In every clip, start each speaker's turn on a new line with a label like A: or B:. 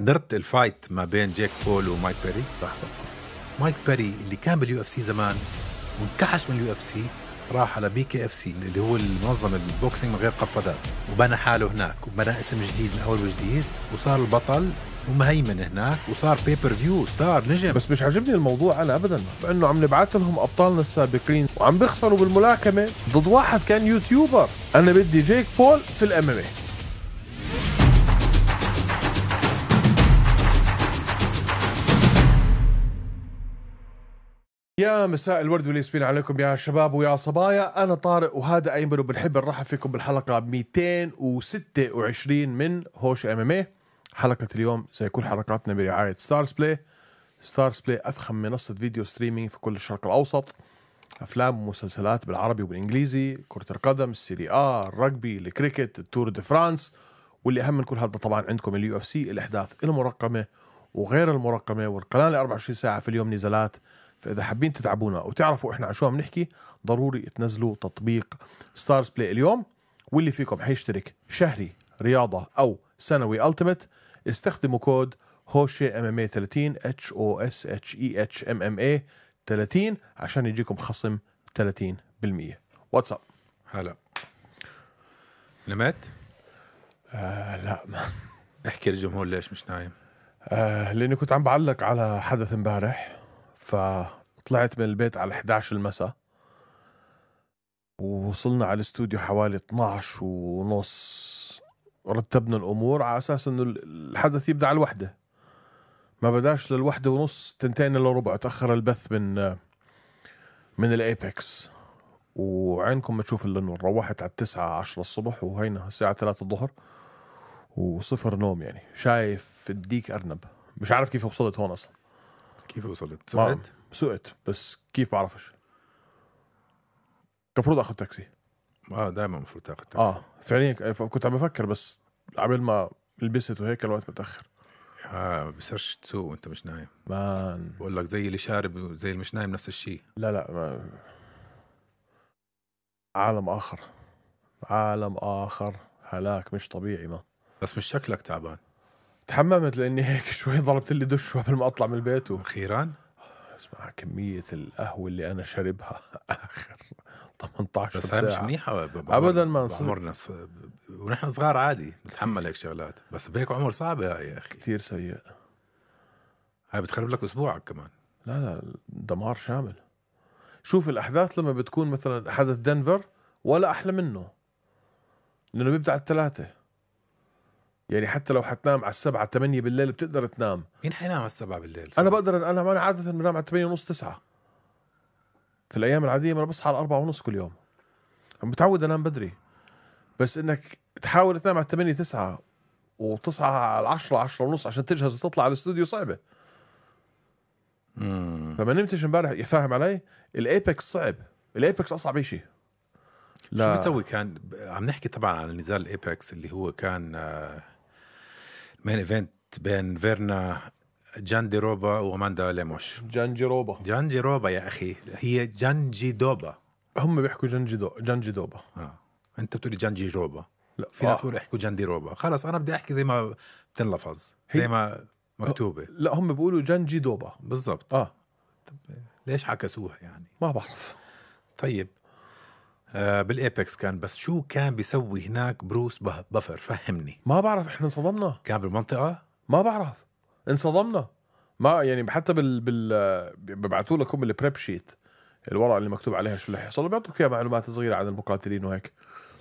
A: حضرت الفايت ما بين جيك بول ومايك بيري. مايك بيري اللي كان باليو اف سي زمان وانكحش من اليو اف سي، راح على بي كي اف سي اللي هو المنظمة البوكسينج من غير قفازات، وبنى حاله هناك وبنى اسم جديد من اول وجديد، وصار البطل ومهيمن هناك، وصار بيبر فيو ستار نجم.
B: بس مش عجبني الموضوع انا ابدا، فانه عم نبعث لهم ابطالنا السابقين وعم بيخسروا بالملاكمه ضد واحد كان يوتيوبر. انا بدي جيك بول في الام ام اي. يا مساء الورد والياسمين عليكم يا شباب ويا صبايا، انا طارق وهذا ايمن، وبنحب نرحب فيكم بالحلقه 226 من هوش ام ام اي. حلقه اليوم زي كل حلقاتنا برعايه ستارز بلاي. ستارز بلاي افخم منصه فيديو ستريمينج في كل الشرق الاوسط، افلام ومسلسلات بالعربي وبالانجليزي، كره القدم، السيري الرugby، الكريكت، التور دي فرانس، واللي اهم من كل هذا طبعا عندكم اليو اف سي، الاحداث المرقمه وغير المرقمه، والقناه ل 24 ساعه في اليوم نزالات. فإذا حابين تتعبونا وتعرفوا إحنا عن شو عم نحكي، ضروري تنزلوا تطبيق ستارز بلاي اليوم. واللي فيكم حيشترك شهري رياضة أو سنوي ألتيميت، استخدموا كود هوشي ام ام اي 30 HOSHEH MMA 30 عشان يجيكم خصم 30%. واتساب.
A: هلا نمت؟
B: لا ما
A: احكي للجمهور ليش مش نايم.
B: لأني كنت عم بعلق على حدث امبارح، فطلعت من البيت على 11 المساء، ووصلنا على الاستوديو حوالي 12 ونص. رتبنا الأمور على أساس أنه الحدث يبدأ على الوحدة، ما بداش للوحدة ونص، 2 إلا ربع تأخر البث من الأيبكس. وعينكم ما تشوف إلا النور. روحت على 9-10 الصبح، وهينا الساعة 3 الظهر وصفر نوم. يعني شايف الديك أرنب، مش عارف كيف وصلت هون أصلا.
A: كيف وصلت؟
B: سقت بس كيف بعرفش. المفروض اخذ تاكسي.
A: دائما المفروض تاخذ تاكسي.
B: فعليا كنت عم بفكر، بس قبل ما لبست وهيك الوقت متاخر.
A: بصيرش تسوق وانت مش نايم. بقول لك زي اللي شارب وزي اللي مش نايم نفس الشيء.
B: لا عالم اخر هلاك مش طبيعي. ما
A: بس مش شكلك تعبان.
B: تحممت لاني هيك شوي ضربت لي دش قبل ما اطلع من البيت
A: اخيرا.
B: اسمع كمية القهوة اللي أنا شربها آخر 18
A: بس
B: ساعة.
A: بس مش منيحة
B: أبدا. ما
A: عمرنا ونحن صغار عادي نتحمل هيك شغلات، بس بهيك عمر صعبة يا أخي،
B: كتير سيء.
A: هاي بتخرب لك أسبوعك كمان.
B: لا دمار شامل. شوف الأحداث لما بتكون مثلا حدث دنفر ولا أحلى منه، لأنه بيبدأ على 3. يعني حتى لو حتنام على 7-8 بالليل بتقدر تنام.
A: مين حينام على 7 بالليل؟
B: أنا بقدر. أنا عادة بنام على 8:30-9 في الأيام العادية. أنا بصحى على 4:30 كل يوم. أنا متعود أنام بدري، بس إنك تحاول تنام على 8-9 وتصحى على 10-10:30 عشان تجهز وتطلع على الاستوديو صعبة. فما نمتش امبارح. يفهم علي؟ الأيبكس صعب. الأيبكس أصعب شيء.
A: شو بيسوي؟ كان عم نحكي طبعا عن نزال الأيبكس اللي هو كان مين ايفنت بين فيرنا جانديروبا وأماندا ليموش. جانجيروبا يا أخي، هي جانجيدوبا.
B: هم بيحكوا جانجيدوبا.
A: أنت بتقولي جانجيروبا.
B: لا،
A: في ناس بيقولوا يحكوا جانديروبا. خلاص أنا بدي أحكي زي ما بتنلفظ، زي ما مكتوبة.
B: لا هم بيقولوا جانجيدوبا
A: بالضبط.
B: طب
A: ليش عكسوها يعني؟
B: ما بعرف.
A: طيب بالإيبكس كان، بس شو كان بيسوي هناك بروس بافر؟ فهمني.
B: ما بعرف. احنا انصدمنا.
A: كان بالمنطقة؟
B: ما بعرف. انصدمنا. ما يعني حتى ببعثوا لكم البريب شيت، الورقة اللي مكتوب عليها شو اللي حيصل، بيعطوك فيها معلومات صغيرة عن المقاتلين وهيك.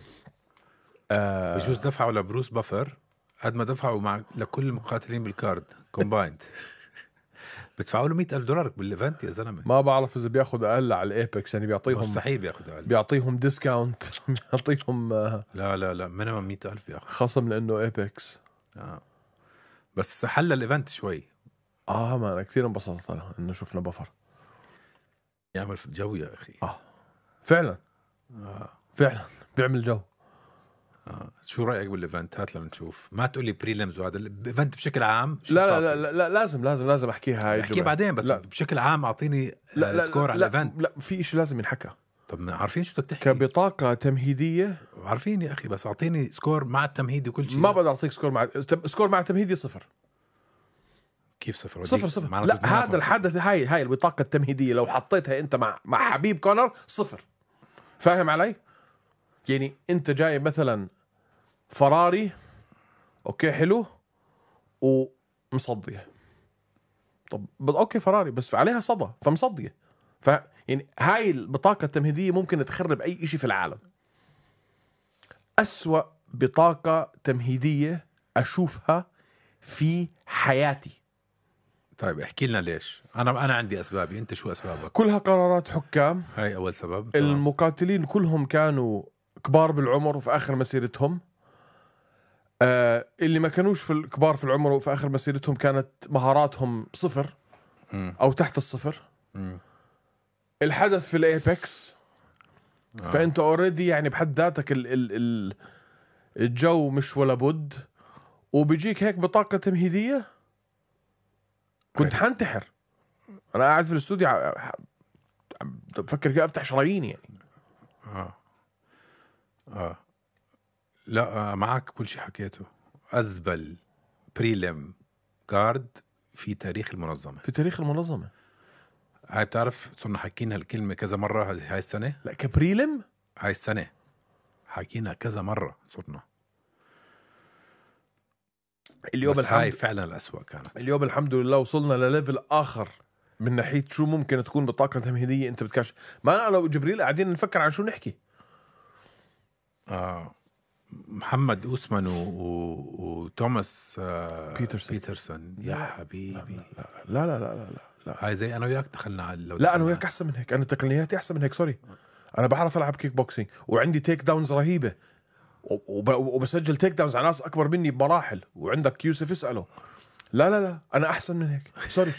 A: بجوز دفعوا لبروس بافر قد ما دفعوا لكل المقاتلين بالكارد كومبايند. بدفعوا له $100,000 بالايفنت يا زلمه.
B: ما بعرف اذا بياخذ اقل على الايبكس، يعني بيعطيهم
A: مستحيل بياخذ اقل،
B: بيعطيهم ديسكاونت. بيعطيهم
A: لا مينيمم 100,000 بياخذ
B: خصم لانه ايبكس.
A: بس حل الايفنت شوي.
B: ما انا كثير انبسطت انا انه شفنا بفر
A: يعمل جو يا اخي.
B: فعلا. فعلا بيعمل جو.
A: شو رايك بالايفنت؟ هات لما نشوف. ما تقول لي بريلمز وهذا الايفنت بشكل عام.
B: لا لازم احكيها هاي.
A: احكي بعدين، بس لا. بشكل عام اعطيني سكور على الايفنت.
B: لا في شيء لازم ينحكى.
A: طب عارفين شو بدك تحكي؟
B: كبطاقة تمهيدية
A: عارفين يا اخي، بس اعطيني سكور مع التمهيدي وكل شيء.
B: ما بقدر اعطيك سكور مع التمهيدي 0.
A: كيف صفر؟
B: صفر.
A: معناته
B: لا،
A: 2
B: هذا الحدث، هاي البطاقة التمهيدية لو حطيتها انت مع حبيب كونر صفر. فاهم علي؟ يعني انت جايب مثلا فراري، اوكي حلو، ومصدية. طب اوكي فراري بس عليها صدى فمصدية. يعني هاي البطاقة التمهيدية ممكن تخرب اي اشي في العالم. أسوأ بطاقة تمهيدية اشوفها في حياتي.
A: طيب احكي لنا ليش. انا عندي اسبابي، انت شو اسبابك؟
B: كلها قرارات حكام.
A: هاي اول سبب. تمام.
B: المقاتلين كلهم كانوا كبار بالعمر وفي آخر مسيرتهم. اللي ما كانوش في الكبار في العمر وفي آخر مسيرتهم كانت مهاراتهم صفر أو تحت الصفر. الحدث في الأيبكس. فأنت اوريدي يعني بحد ذاتك الجو مش ولا بد، وبيجيك هيك بطاقة تمهيدية. كنت حنتحر. أنا قاعد في الاستوديو بفكر كيف أفتح شرايين يعني.
A: لا معك كل شيء حكيته. أزبل بريلم كارد في تاريخ المنظمة.
B: في تاريخ المنظمة.
A: هاي بتعرف صرنا حكينا هالكلمة كذا مرة هاي السنة.
B: لا كبريلم
A: هاي السنة حكينا كذا مرة صرنا.
B: اليوم
A: بس هاي فعلا الأسوأ كانت.
B: اليوم الحمد لله وصلنا لليفل آخر من ناحية شو ممكن تكون بطاقة تمهيدية. أنت بتكاش ما أنا وجبريل قاعدين نفكر عن شو نحكي.
A: محمد أوسمان وتوماس
B: بيترسون.
A: يا حبيبي.
B: لا لا لا لا لا, لا.
A: هاي زي أنا وياك دخلنا على
B: لا أنا وياك أحسن من هيك. أنا تقنياتي أحسن من هيك. سوري، أنا بعرف ألعب كيك بوكسينج وعندي تيك داونز رهيبة وبسجل تيك داونز على ناس أكبر مني بمراحل. وعندك يوسف اسأله. لا لا لا أنا أحسن من هيك. سوري.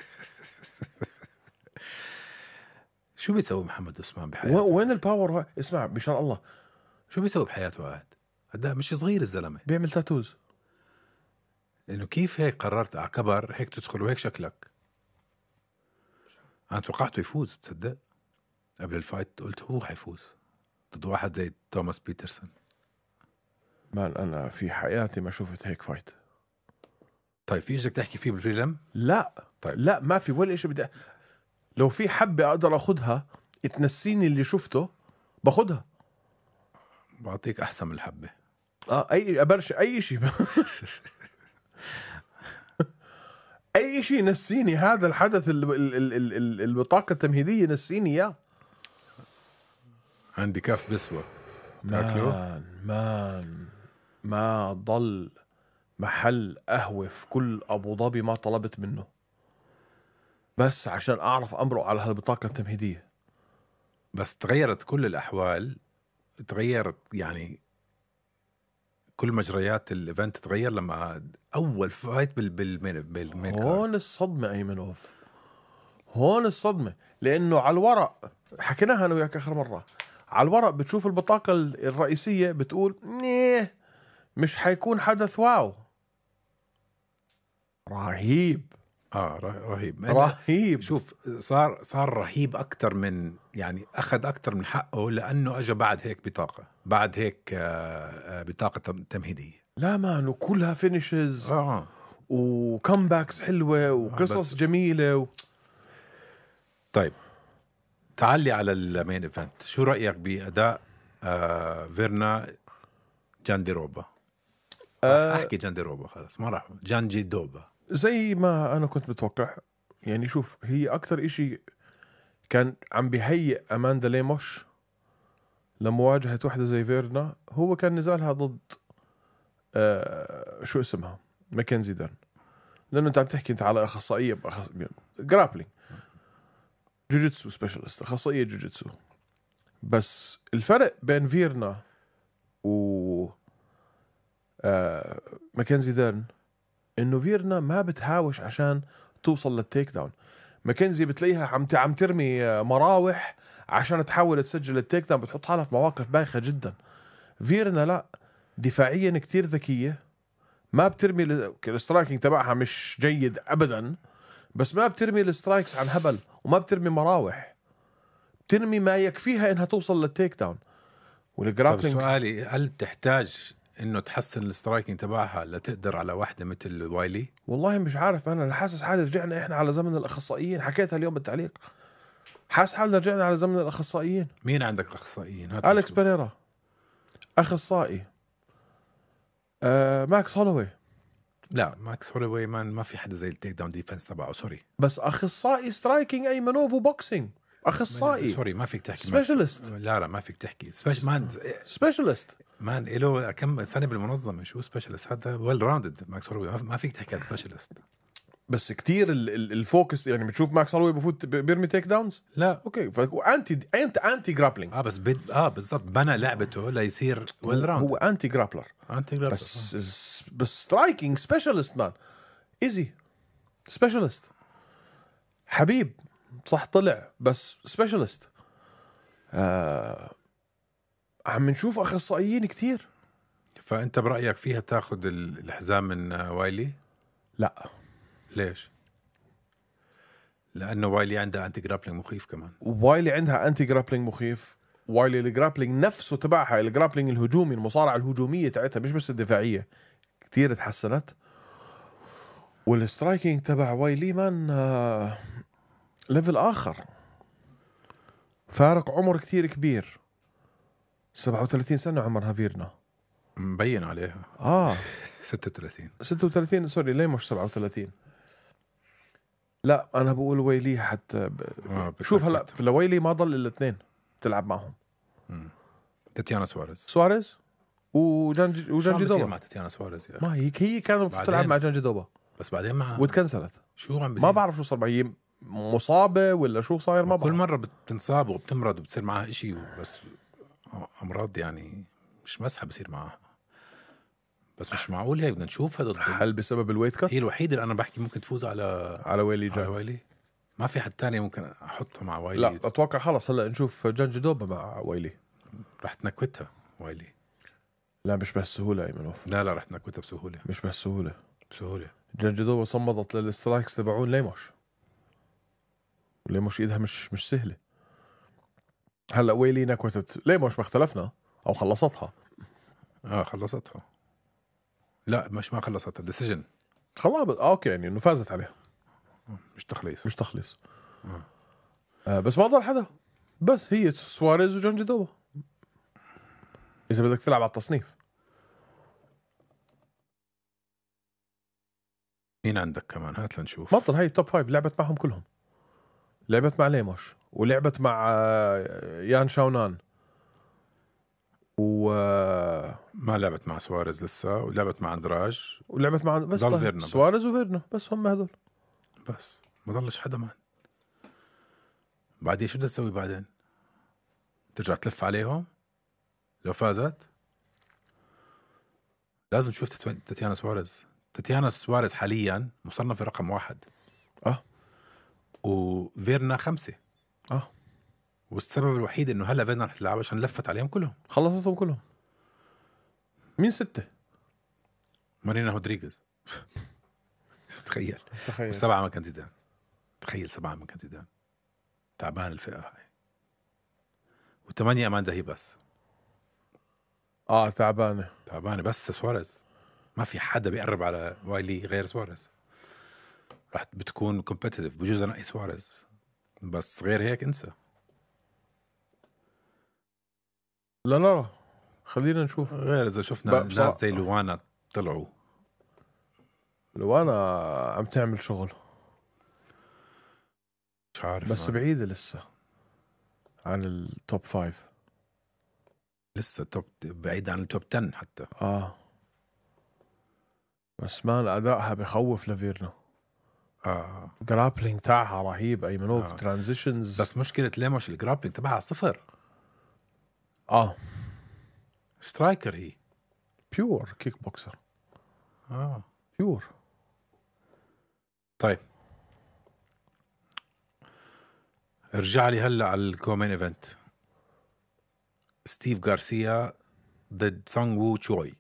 A: شو بيسوي محمد أوسمان بحياته؟
B: وين الباور؟ اسمع بشان الله،
A: شو بيسوي بحياته قاعد؟ هذا مش صغير الزلمة.
B: بيعمل تاتوز.
A: إنه كيف هيك قررت على كبر هيك تدخل وهيك شكلك؟ أنا توقعته يفوز، بتصدق؟ قبل الفايت قلت هو حيفوز ضد واحد زي توماس بيترسون.
B: مان أنا في حياتي ما شفت هيك فايت.
A: طيب في إيش بدك تحكي فيه بالبريلم؟
B: لا
A: طيب.
B: لا ما في ولا شيء. بدي لو في حبة أقدر أخذها تنسيني اللي شفته باخدها.
A: بعطيك أحسن من الحبة.
B: أي أبرش أي شيء. أي شيء نسيني هذا الحدث. البطاقة التمهيدية نسيني إياه.
A: عندي كاف بسوة.
B: مان ما ضل محل قهوة في كل أبو ظبي ما طلبت منه بس عشان أعرف أمرق على هالبطاقة التمهيدية.
A: بس تغيرت كل الأحوال. تغيرت يعني كل مجريات الإيفنت تغير لما أول فايت بالمين
B: هون الصدمة أيمنوف. هون الصدمة. لأنه على الورق حكيناها أنا وياك آخر مرة. على الورق بتشوف البطاقة الرئيسية بتقول نيه مش حيكون حدث واو. رهيب. رهيب.
A: شوف صار رهيب أكتر من يعني أخذ أكتر من حقه لأنه أجا بعد هيك بطاقة تمهيدية.
B: لا مان وكلها فينيشز وكمباكس حلوة وقصص جميلة
A: طيب تعالي على المين ايفنت. شو رأيك بأداء فيرنا جانديروبا؟ أحكي جانديروبا خلاص ما راح جانجي دوبا.
B: زي ما أنا كنت متوقع. يعني شوف هي أكتر إشي كان عم بيهيئ أماندا ليموش لمواجهة واحدة زي فيرنا. هو كان نزالها ضد شو اسمها ماكنزي دان. لأنه أنت عم تحكي أنت على أخصائية جرابلينج جوجيتسو سبيشالست أخصائية جوجيتسو. بس الفرق بين فيرنا و ماكنزي دان إنه فيرنا ما بتهاوش عشان توصل للتيك داون. ماكنزي بتلاقيها عم ترمي مراوح عشان تحاول تسجل التيك داون. بتحط حالها في مواقف بايخة جدا. فيرنا لا دفاعيا كتير ذكية. ما بترمي السترايكينج تبعها مش جيد أبدا بس ما بترمي السترايكس عن هبل وما بترمي مراوح. بترمي ما يكفيها إنها توصل للتيك داون.
A: طب سؤالي هل بتحتاج انه تحسن السترايكنج تبعها لتقدر على واحدة مثل وايلي؟
B: والله مش عارف، انا حاسس حالي رجعنا احنا على زمن الاخصائيين، حكيتها اليوم بالتعليق. حاسس حالنا رجعنا على زمن الاخصائيين.
A: مين عندك اخصائيين؟ هات
B: أليكس
A: نشوف.
B: بيريرا اخصائي. ماكس هولوي.
A: لا ماكس هولوي ما في حدا زي التيك داون ديفنس تبعه، سوري.
B: بس اخصائي سترايكينج ايمنوف وبوكسينج، اخصائي
A: سوري ما فيك تحكي
B: سبيشالست.
A: لا ما فيك تحكي
B: سبيشالست.
A: مان له كم سنه بالمنظمه، شو سبيشالست؟ هذا ويل راوندد. ماكس هولوي ما فيك تحكي عن سبيشالست.
B: بس كتير الفوكس، يعني بتشوف ماكس هولوي بفوت بيرمي تيك داونز.
A: لا
B: اوكي، انت جرابلينج.
A: بس بالضبط بنى لعبته ليصير ويل راوند.
B: هو انتي جرابلر بس سترايكينج سبيشالست مان. ايزي سبيشالست. حبيب صح طلع بس سبيشالست. عم نشوف اخصائيين كتير.
A: فانت برايك فيها تاخذ الحزام من وايلي؟
B: لا.
A: ليش؟ لانه وايلي عندها انتي جرابلينج مخيف كمان.
B: وايلي عندها انتي جرابلينج مخيف. وايلي الجرابلينج نفسه تبعها، الجرابلينج الهجومي، المصارعه الهجوميه تاعتها مش بس الدفاعيه، كتير تحسنت. والسترايكينج تبع وايلي مان ليفل اخر. فارق عمر كتير كبير. 37 سنه عمرها فيرنا.
A: مبين عليها 36
B: سوري، ليه مش 37؟ لا انا بقول ويلي حتى شوف هلا في ويلي ما ضل الا 2 تلعب معهم.
A: تاتيانا
B: سواريز وجانجي دوبا.
A: مع تاتيانا سواريز يا
B: ما هي كانت المفروض تلعب مع جانجي دوبا،
A: بس بعدين معها
B: وتكنسلت.
A: شو عم
B: ما بعرف شو صار معها، هي مصابه ولا شو صاير، ما بعرف.
A: كل مره بتنصاب وبتمرض وبتصير معها إشي، بس امراض يعني مش مسحه بصير معها. بس مش معقول هيك بدنا نشوفها ضد.
B: هل بسبب الويت كات؟
A: هي الوحيده اللي انا بحكي ممكن تفوز على
B: ويلي
A: على ويلي. ما في حد تاني ممكن احطها مع ويلي.
B: لا اتوقع خلص هلا نشوف جانجي دوبا مع ويلي.
A: رح تنكوتها ويلي.
B: لا مش بهالسهوله ايمنوف.
A: لا رح تنكوتها بسهوله.
B: مش بهالسهوله.
A: بسهوله.
B: جانجي دوبا صمدت للسترايكس تبعون ليموش. ليموش ايدها مش سهله. هلا ويلي نكوتت ليموش، ما اختلفنا، او خلصتها.
A: خلصتها. لا ما خلصتها، ديسيجن.
B: خلاص اوكي، يعني انه فازت عليها.
A: مش تخليص.
B: بس ما ضل حدا، بس هي سواريز وجانجي دوبا اذا بدك تلعب على التصنيف.
A: مين عندك كمان؟ هات لنشوف.
B: بطل هي توب 5 لعبت معهم كلهم. لعبت مع ليموش، ولعبت مع يان شاونان،
A: ما لعبت مع سواريز لسه، ولعبت مع اندراج،
B: ولعبت مع بس
A: فيرنا
B: سواريز وفيرنا، بس هم هذول
A: بس. ما ضلش حدا مان. بعدين شو بدها تسوي بعدين؟ ترجع تلف عليهم لو فازت؟ لازم تشوف تاتيانا سواريز. تاتيانا سواريز حاليا مصنفة رقم 1. وفيرنا 5. والسبب الوحيد انه هلا فيرنا رح تلعب عشان لفت عليهم كلهم.
B: خلصتهم كلهم. مين 6؟
A: مارينا رودريغيز. تخيل. 7 مكان زيدان. تخيل 7 مكان زيدان. تعبان الفئة هاي. و8 أماندا هي بس.
B: تعبانة
A: بس سواريز. ما في حدا بيقرب على وايلي غير سواريز. رح بتكون كومبيتيتيف، بجوز أنقي سواريز، بس غير هيك انسى.
B: لا نرى، خلينا نشوف.
A: غير إذا شفنا ناس زي لوانا طلعوا. لوانا
B: عم تعمل شغل،
A: مش عارف
B: بس بعيدة لسه عن التوب 5.
A: لسه بعيد عن التوب 10 حتى.
B: بس مان أدائها بخوف لفيرنا. جرابلينج تاعها رهيب ايمنوف. ترانزيشنز.
A: بس مشكلة ليموش الجرابلينج تبعها 0. سترايكر هي.
B: بيور كيك بوكسر. بيور.
A: طيب ارجع لي هلا على الكومين ايفنت. ستيف غارسيا ضد سونغ وو تشوي.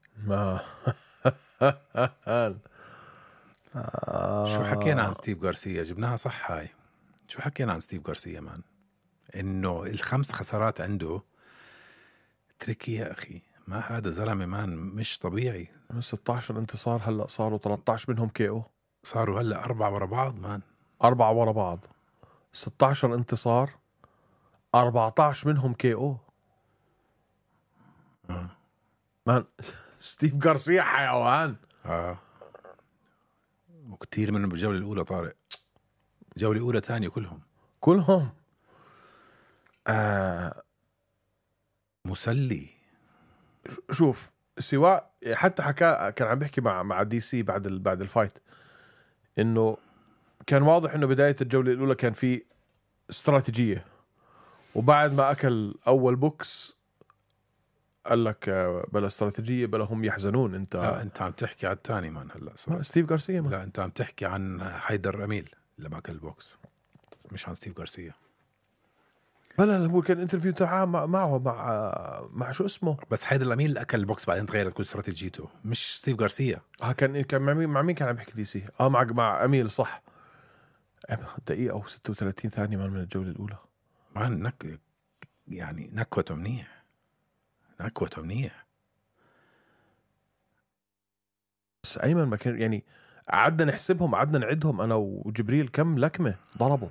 A: شو حكينا عن ستيف غارسيا؟ جبناها صح هاي. شو حكينا عن ستيف غارسيا مان؟ انه ال5 خسارات عنده تركي يا اخي. ما هذا زلمه مان مش طبيعي.
B: 16 انتصار، هلا صاروا 13 منهم كي او.
A: صاروا هلا 4 ورا بعض مان.
B: 4 ورا بعض، 16 انتصار، 14 منهم كي او. مان ستيف غارسيا حيوان.
A: وكتير منهم بالجوله الاولى طارق، جوله اولى ثانيه
B: كلهم
A: مسلي.
B: شوف سواء حتى حكى، كان عم بيحكي مع دي سي بعد الفايت، انه كان واضح انه بدايه الجوله الاولى كان في استراتيجيه، وبعد ما اكل اول بوكس قال لك بلا استراتيجيه بلا هم يحزنون.
A: انت عم تحكي على الثاني مان هلا
B: ستيف غارسيا
A: لا انت عم تحكي عن حيدر اميل لما اكل البوكس، مش عن ستيف غارسيا.
B: بلا هو كان انترفيو تاعه معه مع شو اسمه.
A: بس حيدر اميل اللي اكل البوكس بعدين تغيرت كل استراتيجيته، مش ستيف غارسيا.
B: كان مع مين كان عم بيحكي دي سي؟ مع اميل صح. دقيقه او 36 ثانيه من الجوله الاولى
A: مان. يعني نكوته منيح.
B: بس ايمن ما كان يعني، قعدنا نحسبهم، قعدنا نعدهم انا وجبريل كم لكمه ضربوا.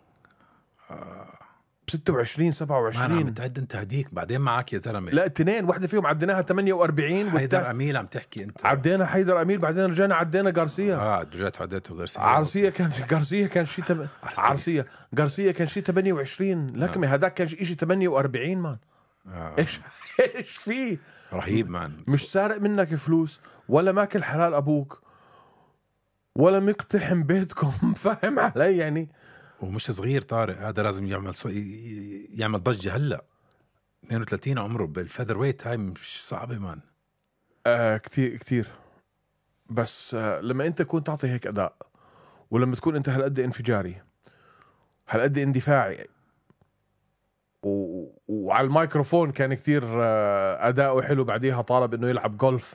B: 26 27
A: عم تعد انت هديك بعدين معك يا زلمه.
B: لا اثنين، واحده فيهم عديناها 48.
A: حيدر اميل عم تحكي انت.
B: عدينا حيدر اميل بعدين رجعنا عدينا غارسيا.
A: رجعت عديته غارسيا.
B: غارسيا كان شيء 28 لكمه. هذاك كان شيء 48 مان. ايش فيه
A: رهيب مان.
B: مش سارق منك فلوس ولا ماكل حلال ابوك ولا مقتحم بيتكم فاهم علي يعني.
A: ومش صغير طارق، هذا لازم يعمل ضجة هلا. 32 عمره بالفيذر ويت، هاي مش صعبة مان.
B: كتير بس لما انت تكون تعطي هيك اداء، ولما تكون انت هالقد انفجاري هالقد اندفاعي، وعلى الميكروفون كان كتير اداؤه حلو. بعديها طالب انه يلعب جولف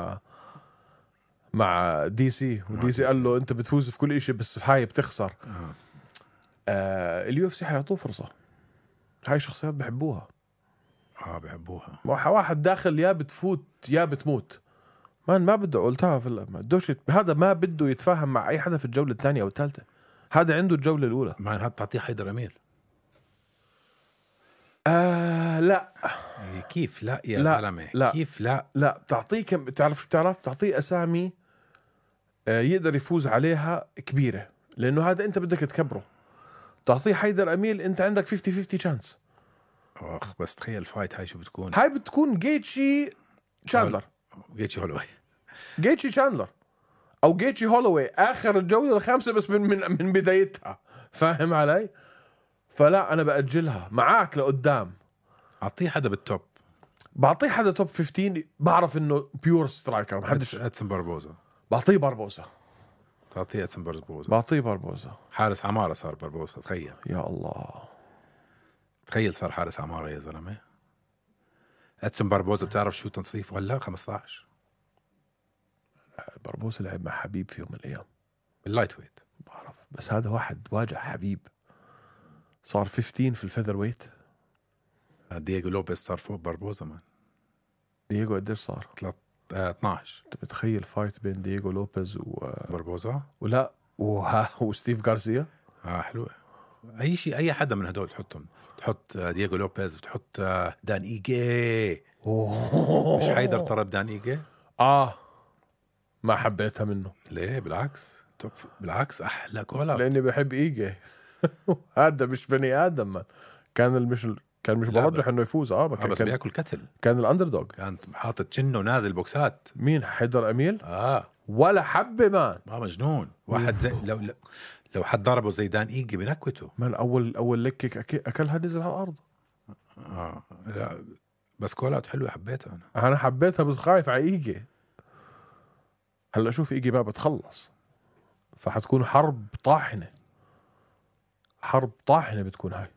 B: مع دي سي، ودي سي قال له انت بتفوز في كل اشي بس في هاي بتخسر. اليو اف سي حيعطوه فرصة. هاي شخصيات بحبوها.
A: بحبوها.
B: واحد داخل يا بتفوت يا بتموت. ما بده، قلتها هذا ما بده يتفاهم مع اي حدا في الجولة الثانية او الثالثة. هذا عنده الجولة الاولى.
A: هذا تعطيه حيدر اميل.
B: لا
A: كيف لا يا زلمة؟
B: لا.
A: كيف لا
B: بتعطيه بتعرف تعطيه اسامي يقدر يفوز عليها كبيرة، لانه هذا انت بدك تكبره. تعطيه حيدر اميل انت عندك 50-50 chance.
A: بس تخيل الفايت هاي شو بتكون.
B: هاي بتكون جيتشي شاندلر. جيتشي شاندلر او جيتشي هولوي اخر الجولة الخامسة بس من بدايتها، فاهم علي؟ فلا انا بأجلها معاك لقدام.
A: اعطيه حدا بالتوب.
B: بعطيه حدا توب 15 بعرف انه بيور سترايكر. محدش.
A: ادسون باربوزا.
B: بعطيه باربوزا.
A: تعطيه ادسون باربوزا.
B: بعطيه باربوزا.
A: حارس عمارة صار باربوزا. تخيل
B: يا الله،
A: تخيل صار حارس عمارة يا زلمة. ادسون باربوزا بتعرف شو تنصيفه هلا؟ 15.
B: باربوزا لعب مع حبيب في يوم من الايام
A: باللايت ويت.
B: بعرف، بس هذا واحد واجه حبيب صار 15 في الفيذر ويت.
A: دييغو لوبيز صار فوق باربوزا مان.
B: دييغو قديش صار؟
A: 12.
B: انت متخيل فايت بين دييغو لوبيز
A: باربوزا
B: ولا وستيف غارسيا؟
A: حلوة. اي شيء، اي حدا من هدول تحط دييغو لوبيز، بتحط دان ايجي. مش حيدر طرب دان ايجي.
B: ما حبيتها منه.
A: ليه؟ بالعكس احلى كولا،
B: لاني بحب ايجي. هذا مش بني ادم من. كان مش برجح انه يفوز.
A: بس بياكل كتل.
B: كان الاندردوغ،
A: كان حاطط شنه نازل بوكسات.
B: مين؟ حيدر اميل. ولا حبه مان.
A: مجنون واحد زي لو حد ضربه زي دان ايجي بنكوته
B: مان. اول لكك اكلها نزل على الارض.
A: لا بس كولات حلوه حبيتها
B: انا حبيتها بس خايف على ايجي. هلا شوف ايجي ما بتخلص، فحتكون حرب طاحنه بتكون هاي.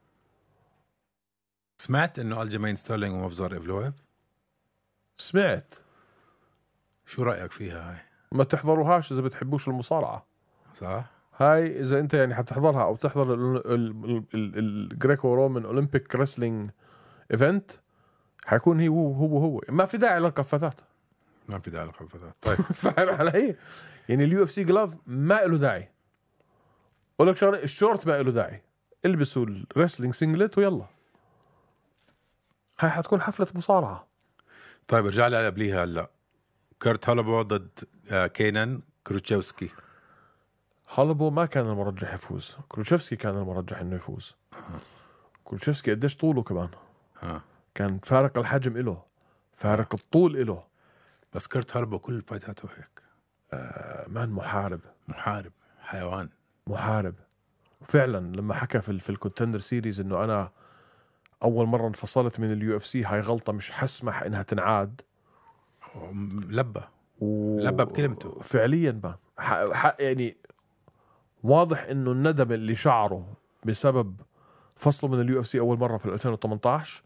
A: سمعت انه الجيمين ستيرلينج ومفزار ايفلويف.
B: سمعت.
A: شو رايك فيها هاي؟
B: ما تحضروهاش اذا بتحبوش المصارعه.
A: صح.
B: هاي اذا انت يعني حتحضرها او تحضر الجريكو رومان اولمبيك ريسلينج ايفنت، حيكون هو ما في داعي للقفازات.
A: ما في داعي للقفازات. طيب
B: فاهم علي؟ يعني اليو اف سي جلاف ما له داعي. اقول لك شغله، الشورت ما له داعي، البسوا الريسلينج سينجلت ويلا. هاي حتكون حفله مصارعه.
A: طيب ارجع لي قبليها هلا، كيرت هولبو ضد كينان كروتشوفسكي.
B: هالبو ما كان المرجح يفوز، كروتشيفسكي كان المرجح انه يفوز. كروتشيفسكي قديش طوله كمان، كان فارق الحجم إله، فارق الطول إله.
A: بس كيرت هولبو كل فايتاته هيك.
B: مان محارب
A: حيوان
B: محارب فعلا. لما حكى في الكونتندر سيريز انه انا اول مره انفصلت من اليو اف سي، هاي غلطه مش حسمح انها تنعاد.
A: لبى بكلمته
B: فعليا بان يعني واضح انه الندم اللي شعره بسبب فصله من اليو اف سي اول مره في 2018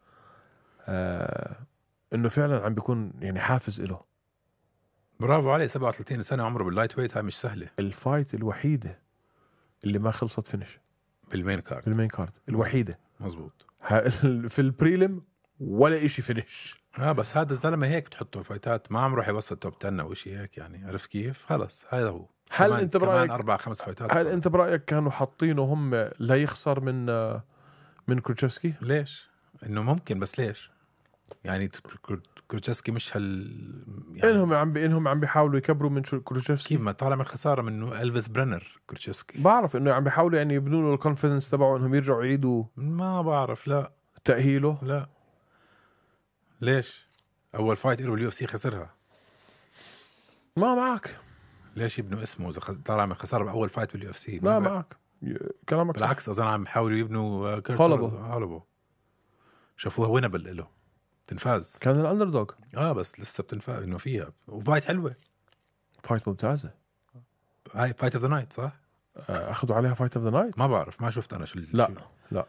B: انه فعلا عم بيكون يعني حافز له.
A: برافو عليه. 37 سنه عمره باللايت ويت، هاي مش سهله.
B: الفايت الوحيده اللي ما خلصت فينش
A: بالمين كارد
B: الوحيده.
A: مزبوط.
B: في البريلم ولا إشي فينش.
A: بس هذا الزلمه هيك بتحطه فايتات، ما عمره يوصل توب 10 او شيء هيك يعني، عرفت كيف؟ خلص هذا هو.
B: هل انت برايك
A: 4-5 فايتات؟
B: هل انت برايك كانوا حاطينه هم لا يخسر من كروتشيفسكي؟
A: ليش؟ انه ممكن، بس ليش؟ يعني كروتشيفسكي مش يعني
B: انهم عم بيحاولوا يكبروا من كروتشيفسكي.
A: كيف ما طالع من خساره منه الفيس برنر كروتشيفسكي.
B: بعرف انه عم بيحاولوا يعني يبنوا له الكونفيدنس تبعه انهم يرجعوا يعيدوا.
A: ما بعرف، لا
B: تأهيله.
A: لا. ليش؟ اول فايت له اليو اف سي خسرها.
B: ما معك.
A: ليش يبنوا اسمه اذا طالع من خساره باول فايت باليو اف سي؟
B: لا معك كلامك
A: بالعكس، اظن عم يحاولوا يبنوا هولبو. شافوها وينبل له، تنفاز.
B: كان الاندر دوغ.
A: بس لسه بتنفاز انه فيها، وفايت حلوه،
B: فايت ممتازه.
A: هاي فايت اوف ذا نايت صح؟
B: اخذوا عليها فايت اوف ذا نايت.
A: ما بعرف، ما شفت انا
B: لا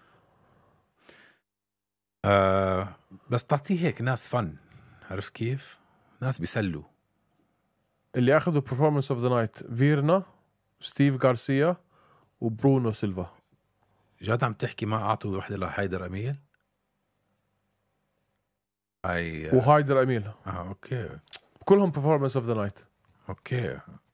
A: بس تعطيه هيك ناس فن، عرفت كيف؟ ناس بيسلوا.
B: اللي اخذوا performance اوف ذا نايت فيرنا، ستيف غارسيا، وبرونو سيلفا.
A: جاد عم تحكي ما اعطوا وحده لحيدر اميل؟
B: وهايدر اميل.
A: اوكي.
B: كلهم performance اوف ذا نايت.
A: اوكي.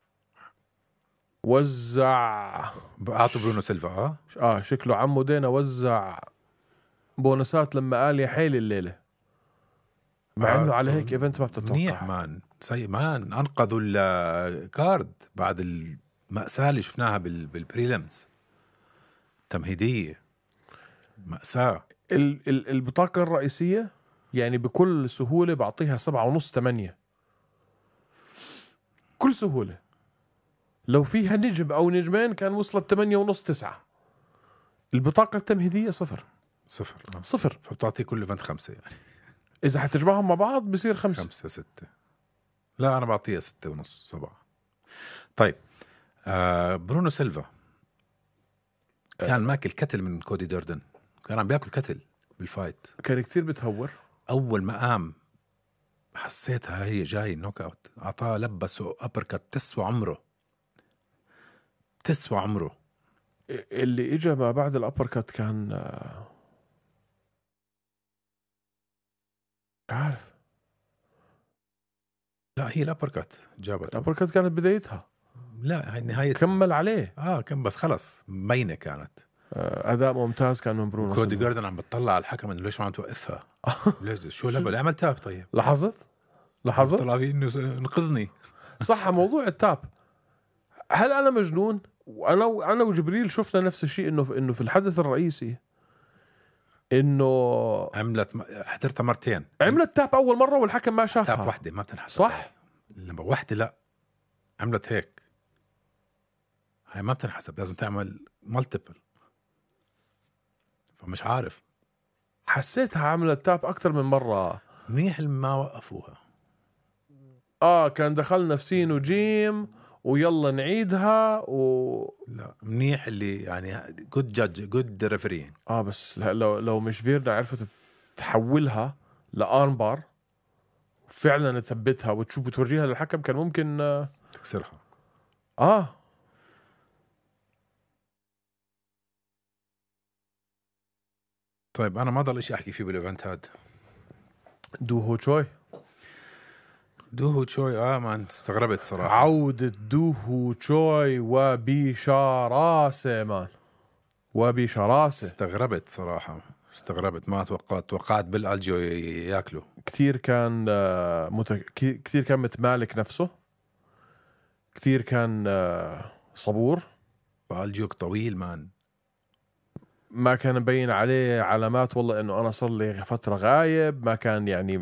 B: وزع
A: اعطوا برونو سيلفا.
B: شكله عمو دينا وزع بونسات لما قال يا حيل الليله، مع انه على هيك ايفنت ما بتتوقع.
A: منيح مان، سيء مان. انقذوا الكارد بعد المأساة اللي شفناها بالبريلمز، تمهيدية مأساة.
B: البطاقة الرئيسية يعني بكل سهولة بعطيها 7.5 8 كل سهولة. لو فيها نجم أو نجمين كان وصلت 8.5 9. البطاقة التمهيدية 0.
A: فبتعطي كل ايفنت 5 يعني.
B: إذا حتجمعهم مع بعض بصير
A: 5 6. لا أنا بعطيها 6.5 7. طيب برونو سيلفا كان ماكل كتل من كودي دوردن، كان عم بياكل كتل بالفايت،
B: كان كتير بتهور.
A: أول ما قام حسيتها هي جاي نوك اوت، أعطاه لبسه أبركت تسوى عمره.
B: اللي إجا ما بعد الأبركت كان عارف.
A: لا هي الأبركت جابت.
B: الأبركت كانت بدايتها،
A: لا هاي نهاية.
B: كمل عليه.
A: كم بس خلص مبينة كانت.
B: أداء ممتاز كان من برونو.
A: كودي جاردن عم بتطلع على الحكم انه ليش ما عم توقفها. ليش شو لبل عمل تاب؟ طيب
B: لاحظت
A: طلع فيه انه انقذني.
B: صح. موضوع التاب، هل انا مجنون؟ وانا وجبريل شفنا نفس الشيء، انه في الحدث الرئيسي انه
A: حضرتها مرتين.
B: عملت تاب اول مره والحكم ما شافها.
A: تاب واحده ما بتنحسب
B: صح.
A: لما واحده لا عملت هيك، هاي ما بتنحسب، لازم تعمل مالتيبل. فمش عارف،
B: حسيتها عملت تاب اكثر من مره.
A: منيح ما وقفوها.
B: كان دخلنا في سين وجيم ويلا نعيدها
A: لا منيح اللي يعني جود جادج جود ريفرين.
B: بس لو مش فيرنا عرفت تحولها لآرم بار فعلا تثبتها وتشوف وتورجيها للحكم، كان ممكن
A: تكسرها. طيب انا ما ضل اشي احكي فيه بالايفنت هاد.
B: دو هو تشوي.
A: دوهو تشوي مان استغربت صراحة.
B: عودة دو هو تشوي وبشراسة مان، وبشراسة.
A: استغربت صراحة، استغربت، ما توقعت بالالجيو ياكلوا.
B: كثير كان كثير كان متمالك نفسه، كثير كان صبور.
A: بالجيوك طويل مان،
B: ما كان مبين عليه علامات والله انه انا صار لي فترة غايب. ما كان يعني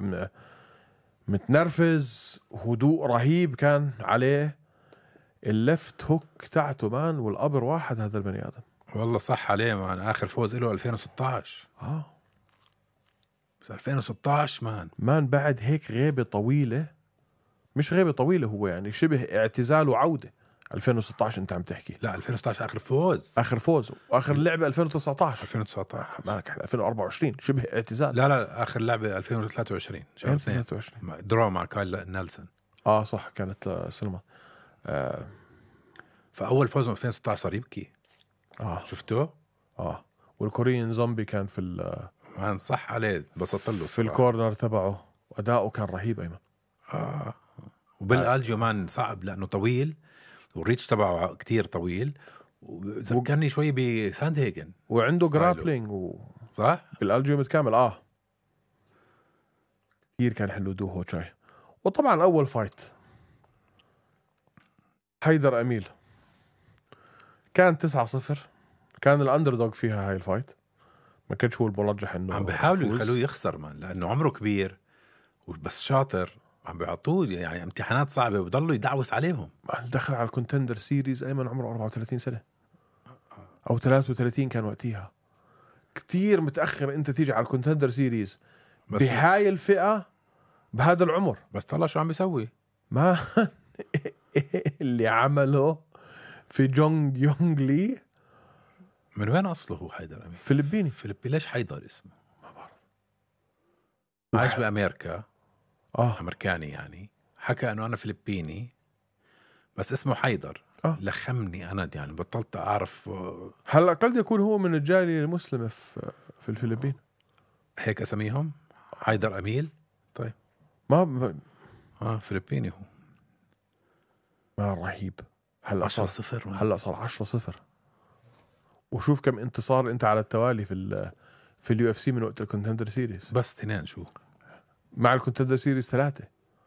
B: متنرفز. هدوء رهيب كان عليه. اللفت هوك تاعته مان والقبر واحد هذا البني ادم.
A: والله صح عليه مان. اخر فوز له 2016. بس 2016 مان
B: بعد هيك غيبة طويلة، مش غيبة طويلة، هو يعني شبه اعتزال وعودة. 2016 انت عم تحكي؟
A: لا 2016 اخر فوز،
B: اخر فوز واخر لعبة 2019.
A: 2019
B: مالك 2024 شبه اعتزال.
A: لا اخر لعبة 2023 شهر 2 درو مع كايل نيلسون.
B: صح كانت سلمى.
A: فاول فوز 2016 صار يبكي. شفته؟
B: والكوريين زومبي كان في
A: مان صح عليه، بسطت له
B: في الكورنر تبعه، واداؤه كان رهيب ايمن.
A: وبالالجيو مان صعب لانه طويل، والريتش تبعه كتير طويل، وذكرني شوي بساند هيجن،
B: وعنده جرابلينج
A: صح
B: بالالجيو متكامل. كتير كان حلو دو هو تشاي. وطبعا اول فايت حيدر اميل كان 9-0، كان الاندردوغ فيها هاي الفايت، ما كانش هو المرجح انه
A: عم بيحاولوا يخلوه يخسر مان، لانه عمره كبير وبس شاطر، عم بيعطوه يعني امتحانات صعبة وبضلوا يدعوس عليهم.
B: دخل على الكونتندر سيريز ايمن عمره 34 سنة او 33 كان وقتها. كتير متأخر انت تيجي على الكونتندر سيريز بهاي الفئة بهذا العمر.
A: بس طلع شو عم بيسوي
B: ما اللي عمله في جونغ يونغ لي.
A: من وين اصله هو حيدر امين؟
B: فلبيني.
A: ليش حيدر اسمه؟
B: ما بعرف.
A: عايش بامريكا،
B: امريكاني
A: يعني حكى انه انا فلبيني بس اسمه حيدر. لخمني انا يعني بطلت اعرف.
B: هلا قد يكون هو من الجالية المسلمة في الفلبين.
A: هيك اسميهم حيدر اميل. طيب
B: ما
A: فلبيني هو.
B: ما رهيب. هلا
A: 10-0
B: هلا صار 10-0. وشوف كم انتصار انت على التوالي في اليو اف سي من وقت الكونتندر سيريز.
A: بس 2 شو
B: مع الكونتندر سيريز 3.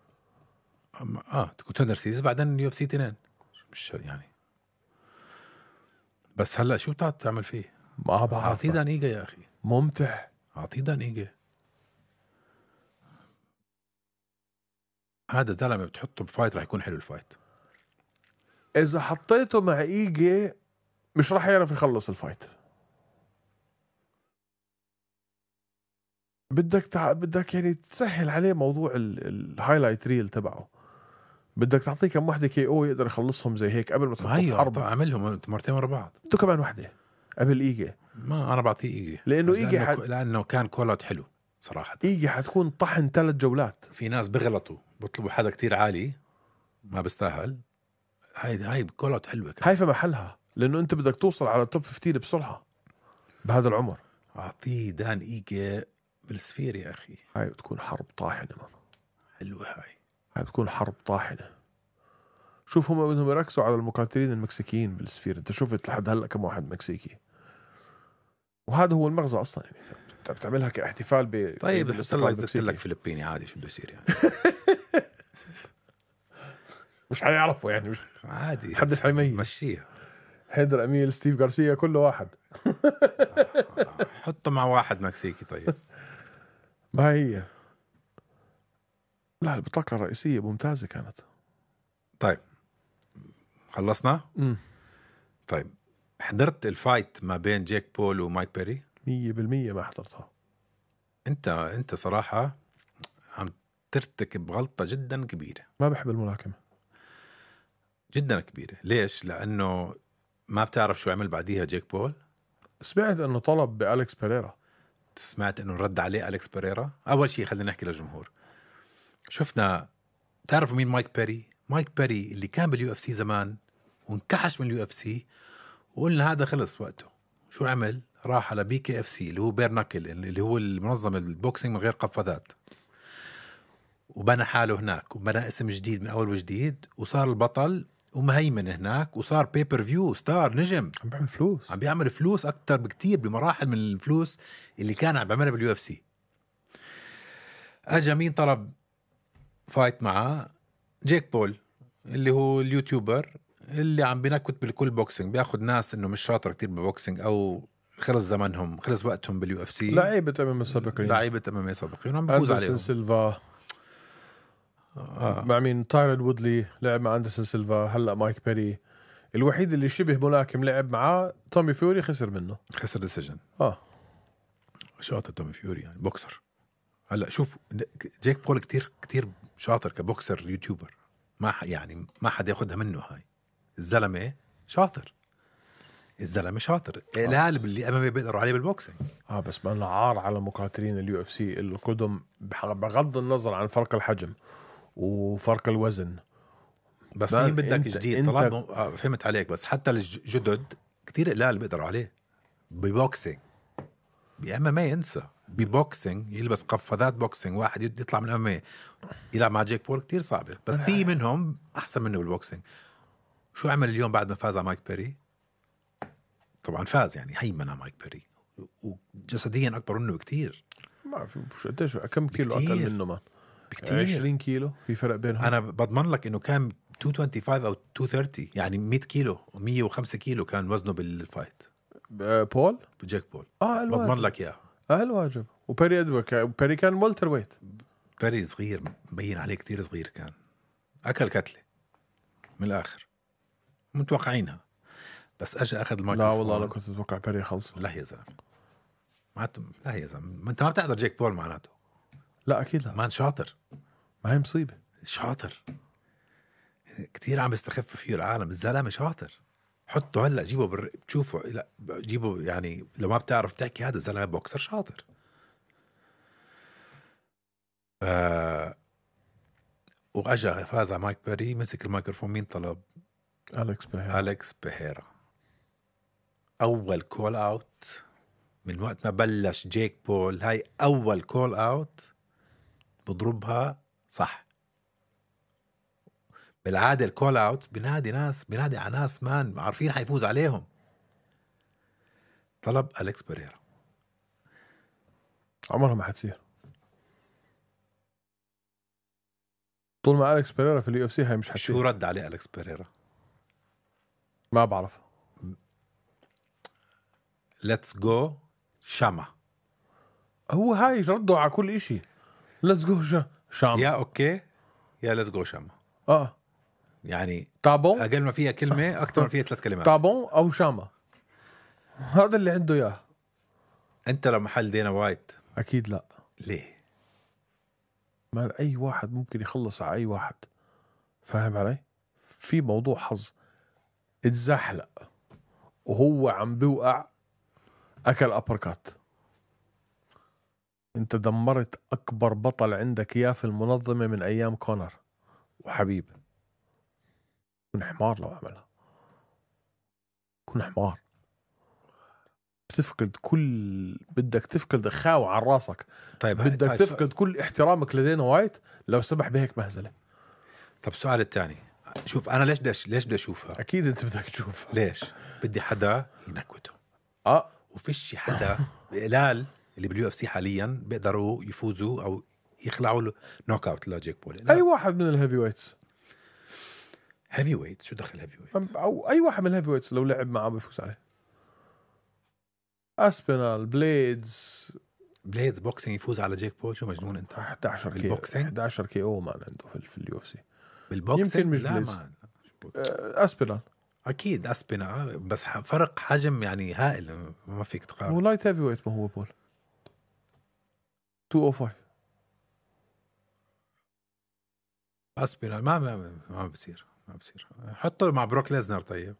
A: كونتندر سيريز بعدين اليو اف سي 2. مش يعني بس هلا شو بتعرف تعمل فيه؟
B: ما بعرف.
A: اعطيه دانيجا يا اخي،
B: ممتع.
A: اعطيه دانيجا. هذا الزلمه بتحطه بفايت راح يكون حلو الفايت.
B: اذا حطيته مع ايجي مش راح يعرف يخلص الفايت. بدك يعني تسهل عليه موضوع الهايلايت ريل تبعه. بدك تعطيه كم وحده كي او يقدر يخلصهم زي هيك قبل ما تحطه في حرب.
A: اعملهم مرتين ورا بعض.
B: بده كمان وحده قبل ايجي.
A: ما انا بعطيه ايجي
B: لانه ايجي
A: لانه كان كولات حلو صراحه.
B: ايجي حتكون طحن 3 جولات.
A: في ناس بغلطوا بيطلبوا حدا كتير عالي ما بيستاهل. هاي كولات حلوه كمان.
B: هاي في محلها، لانه انت بدك توصل على توب 15 بسرعه بهذا العمر.
A: اعطيه دان ايجي بالسفير يا اخي.
B: هاي بتكون حرب طاحنه
A: حلوه
B: هاي بتكون حرب طاحنه. شوف هم بدهم يركزوا على المقاتلين المكسيكيين بالسفير. انت شفت لحد هلا كم واحد مكسيكي، وهذا هو المغزى اصلا. يعني انت بتعملها كاحتفال
A: طيب الله يزكي لك فلبيني عادي، شو بده يصير يعني؟
B: مش حيعرفوا يعني، مش
A: عادي،
B: حدش حيميز.
A: مشيها.
B: حيدر اميل، ستيف غارسيا، كله واحد.
A: حطه مع واحد مكسيكي. طيب
B: ما هي لا، البطاقة الرئيسية ممتازة كانت.
A: طيب خلصنا. طيب حضرت الفايت ما بين جيك بول ومايك بيري؟
B: 100% ما حضرتها.
A: انت صراحة عم ترتكب غلطة جدا كبيرة.
B: ما بحب الملاكمة.
A: جدا كبيرة. ليش؟ لأنه ما بتعرف شو عمل بعديها جيك بول.
B: سمعت أنه طلب بأليكس بيريرا.
A: سمعت أنه رد عليه أليكس بيريرا. أول شيء خلينا نحكي للجمهور. شفنا، تعرفوا مين مايك بيري؟ مايك بيري اللي كان باليو اف سي زمان وانكحش من اليو اف سي، وقلنا هذا خلص وقته. شو عمل؟ راح على بي كي اف سي اللي هو بير ناكل، اللي هو المنظمة البوكسينج من غير قفازات. وبنى حاله هناك وبنى اسم جديد من أول وجديد وصار البطل ومهيمن هناك وصار بيبر فيو ستار نجم
B: عم بيعمل فلوس.
A: عم بيعمل فلوس أكتر بكتير بمراحل من الفلوس اللي كان عم بيعملها باليو اف سي. أجا مين طلب فايت معه؟ جيك بول اللي هو اليوتيوبر اللي عم بينكت بالكل بوكسينج، بياخد ناس انه مش شاطر كتير بالبوكسينج او خلص زمنهم خلص وقتهم باليو اف سي،
B: لعيبة أمام سابقين،
A: لعيبة MMA سابقين وعم بفوز
B: أندرسون
A: عليهم.
B: سيلفا مع مين؟ تايرن وودلي لعب مع أندرسون سيلفا. هلا مايك بيري الوحيد اللي شبه ملاكم لعب معاه تومي فيوري، خسر منه.
A: خسر ديسيجن.
B: شاطر
A: تومي فيوري يعني بوكسر. هلا شوف جيك بول كتير شاطر كبوكسر يوتيوبر، يعني ما حد ياخدها منه. هاي الزلمة شاطر، الزلمة شاطر. الغالب اللي MMA بيقدروا عليه بالبوكسينج.
B: بس ما عار على مقاتلين اليو اف سي القدم بغض النظر عن فرق الحجم وفرق الوزن.
A: بس مين بدك جديد طلب فهمت عليك. بس حتى الجدد كتير قلال بيقدروا عليه ببوكسينج. MMA ينسى ببوكسينج يلبس قفازات بوكسينج، واحد يطلع من MMA يلعب مع جيك بول كتير صعبة. بس في منهم أحسن منه بالبوكسينج. شو عمل اليوم بعد ما فاز على مايك بيري؟ طبعا فاز يعني هيمن على مايك بيري وجسديا أكبر منه بكتير.
B: ما في قديش كم كيلو أقل منه؟ ما
A: بكتير
B: 20 كيلو في فرق بينهم.
A: أنا بضمن لك إنه كان 225 أو 230 يعني 100 كيلو 105 كيلو كان وزنه بالفايت.
B: بول
A: بجيك بول
B: بضمن
A: لك إياه
B: الواجب. وبيري كان والتر ويت.
A: بيري صغير مبين عليه كتير صغير، كان أكل كتلة من الآخر متوقعينها. بس أجا أخذ المايكروفون.
B: لا والله أنا كنت أتوقع بيري خلص.
A: لا يا زلمة لا يا زلمة، ما أنت ما بتقدر جيك بول معناته.
B: لا أكيد لا،
A: ما شاطر،
B: ما هي مصيبة.
A: شاطر كتير عم بيستخف فيه العالم. الزلمة شاطر، حطه هلا جيبه بتشوفه. لا جيبه يعني لو ما بتعرف تحكي هذا الزلمة بوكسر شاطر. وأجا فاز على مايك بيري، مسك الميكروفون. مين طلب؟ أليكس بيهيرا. أول كول أوت من وقت ما بلش جيك بول، هاي أول كول أوت بضربها صح. بالعادة الكول أوت بنادي على ناس ما عارفين حيفوز عليهم. طلب أليكس بيريرا.
B: عمرها ما حتصير. طول ما أليكس بيريرا في اليو اف سي هاي مش حتصير.
A: شو رد عليه أليكس بيريرا؟
B: ما بعرف.
A: ليتس جو شاما.
B: هو هاي ردوا على كل إشي. ليتس جو شاما.
A: يا أوكي يا ليتس جو شاما. يعني
B: تابون
A: أقل ما فيها كلمة أكثر ما فيها 3 كلمات.
B: تابون أو شاما، هذا اللي عنده إياه.
A: أنت لو محل دينا وايت
B: أكيد لا.
A: ليه؟
B: ما أي واحد ممكن يخلص على أي واحد، فاهم علي؟ في موضوع حظ. اتزحلق وهو عم بيوقع أكل أبركات. أنت دمرت أكبر بطل عندك إياه في المنظمة من أيام كونر وحبيب. كن حمار لو عملها، كن حمار. بتفقد بدك تفقد خاوة على راسك.
A: طيب
B: بدك تفقد كل احترامك لدينا وايت لو سمح بهيك مهزلة.
A: طب السؤال الثاني، شوف أنا ليش بدي أشوفها.
B: أكيد أنت بدك تشوفها.
A: ليش بدي حدا ينكوته. وفيش حدا قلال اللي باليو اف سي حاليا بيقدروا يفوزوا او يخلعوا له نوك اوت لجيك بول.
B: اي واحد من الهيفي ويتس.
A: هيفي ويتس شو دخل هيفي ويتس؟
B: او اي واحد من الهيفي ويتس لو لعب معه بيفوز عليه. اسبينال بليدز
A: بوكسينج يفوز على جيك بول. شو مجنون انت؟
B: 11 كي
A: بالبوكسينج
B: 11 كي او مان عنده في اليو اف سي.
A: بالبوكسينج
B: يمكن مش بليدز. اسبينال
A: اكيد اسبينال، بس فرق حجم يعني هائل ما فيك تقارن.
B: هو لايت هيفي ويت ما هو بول 205.
A: اسبينال ما بصير حطه مع بروك ليزنر. طيب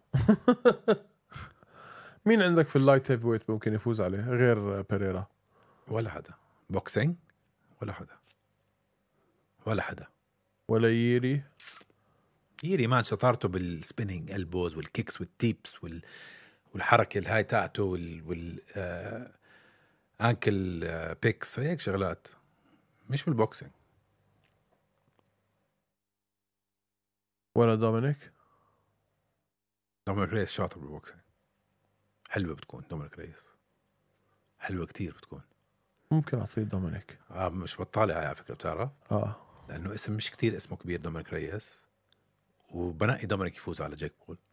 B: مين عندك في اللايت هيفي ويت ممكن يفوز عليه غير بيريرا؟
A: ولا حدا بوكسينج، ولا حدا ولا
B: ييري
A: ما شطارته بالسبينينج البوز والكيكس والتيبس والحركة الهاي تاعته انكل بيكس، هيك شغلات مش بالبوكسينج.
B: ولا دومينيك؟
A: دومينيك ريس شاطر بالبوكسينج، حلوة بتكون دومينيك ريس، حلوة كتير بتكون.
B: ممكن أعطيه دومينيك.
A: مش بطالع على فكرة، بتعرف لأنه اسم مش كتير اسمه كبير دومينيك ريس، وبنقي دومينيك يفوز على جيك بول.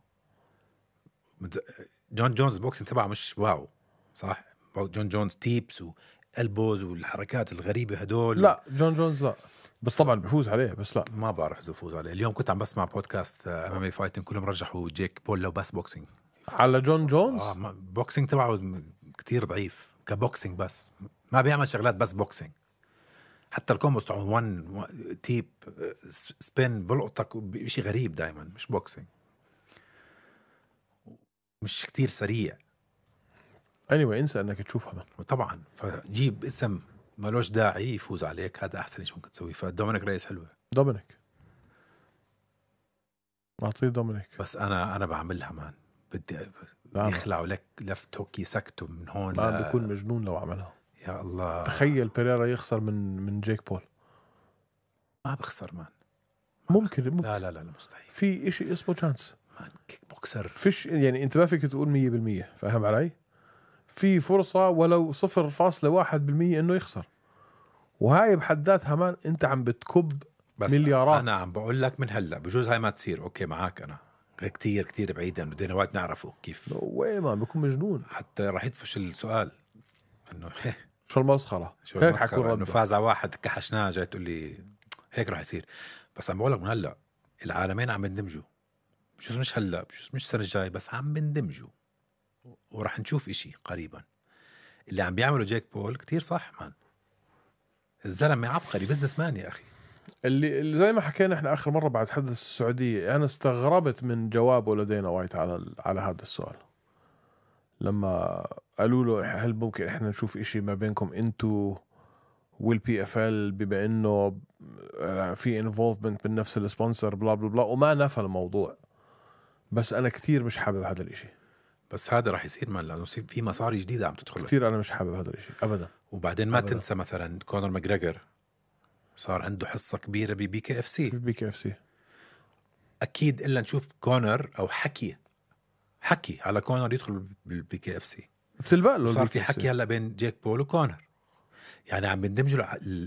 A: جون جونز البوكسينج تبعه مش واو صح. جون جونز تيبس والبوز والحركات الغريبة هدول.
B: لا جون جونز لا، بس طبعا بفوز عليه، بس لا
A: ما بعرف إذا بفوز عليه. اليوم كنت عم بسمع بودكاست MMA فايتنج، كلهم رجحوا جيك بول لو بس بوكسينج
B: على جون جونز.
A: بوكسينج تبعه كتير ضعيف كبوكسينج، بس ما بيعمل شغلات بس بوكسينج. حتى الكومبوز تبعه 1 تيب سبين بلقطك بشيء غريب دائما، مش بوكسينج، مش كتير سريع.
B: anyway انسى انك تشوف هذا
A: طبعا. فجيب اسم مالوش داعي يفوز عليك، هذا احسن شيء ممكن تسويه. فدومينيك ريس حلوه.
B: دومينيك اعطيه دومينيك.
A: بس انا بعملها مان، بدي يخلعوا لك لفت هوك يسكتوا من هون.
B: لا بيكون مجنون لو عملها.
A: يا الله
B: تخيل بيريرا يخسر من جيك بول.
A: ما بخسر مان،
B: ممكن
A: لا لا لا مستحيل.
B: في إشي اسمه تشانس
A: مان، كيك بوكسر
B: فيش يعني. انت ما فيك تقول 100%، فاهم علي؟ في فرصة ولو 0.1% انه يخسر، وهاي بحد ذاتها مان انت عم بتكب
A: بس
B: مليارات.
A: انا عم بقول لك من هلا بجوز هاي ما تصير. اوكي معك انا، كتير كتير بعيدا، بدنا وقت نعرفه كيف.
B: وين ما بيكون مجنون.
A: حتى راح يدفش السؤال انه
B: شو المسخرة،
A: شو
B: هيك
A: المسخرة
B: حكون
A: انه
B: رد.
A: فاز على واحد كحشناه، جاي تقول لي هيك راح يصير. بس عم بقول لك من هلا العالمين عم بندمجوا، مش هلا، مش السنة الجاي، بس عم بندمجوا، وراح نشوف اشي قريبا. اللي عم بيعمله جيك بول كتير صح مان. الزلمة عبقري، بزنس مان يا اخي.
B: اللي زي ما حكينا احنا اخر مرة بعد حدث السعودية، انا استغربت من جوابه لدينا وايت على هذا السؤال، لما قالوا له هل ممكن احنا نشوف اشي ما بينكم انتو والبي اف ال، بما انه في انفولفمنت من نفس السبونسر بلا بلا بلا، وما نفى الموضوع. بس انا كتير مش حابب هذا الاشي.
A: بس هذا راح يصير مان، لانه في مصاري جديدة عم تدخل
B: كتير انا مش حابب هذا الاشي ابدا.
A: وبعدين ما تنسى مثلا كونر ماجريجر صار عنده حصة كبيرة ببي كي اف سي.
B: بي كي اف سي
A: اكيد الا نشوف كونر او حكي على كونر يدخل بالبي كي اف سي.
B: بتلبق له.
A: صار في حكي هلا بين جيك بول وكونر، يعني عم بندمجوا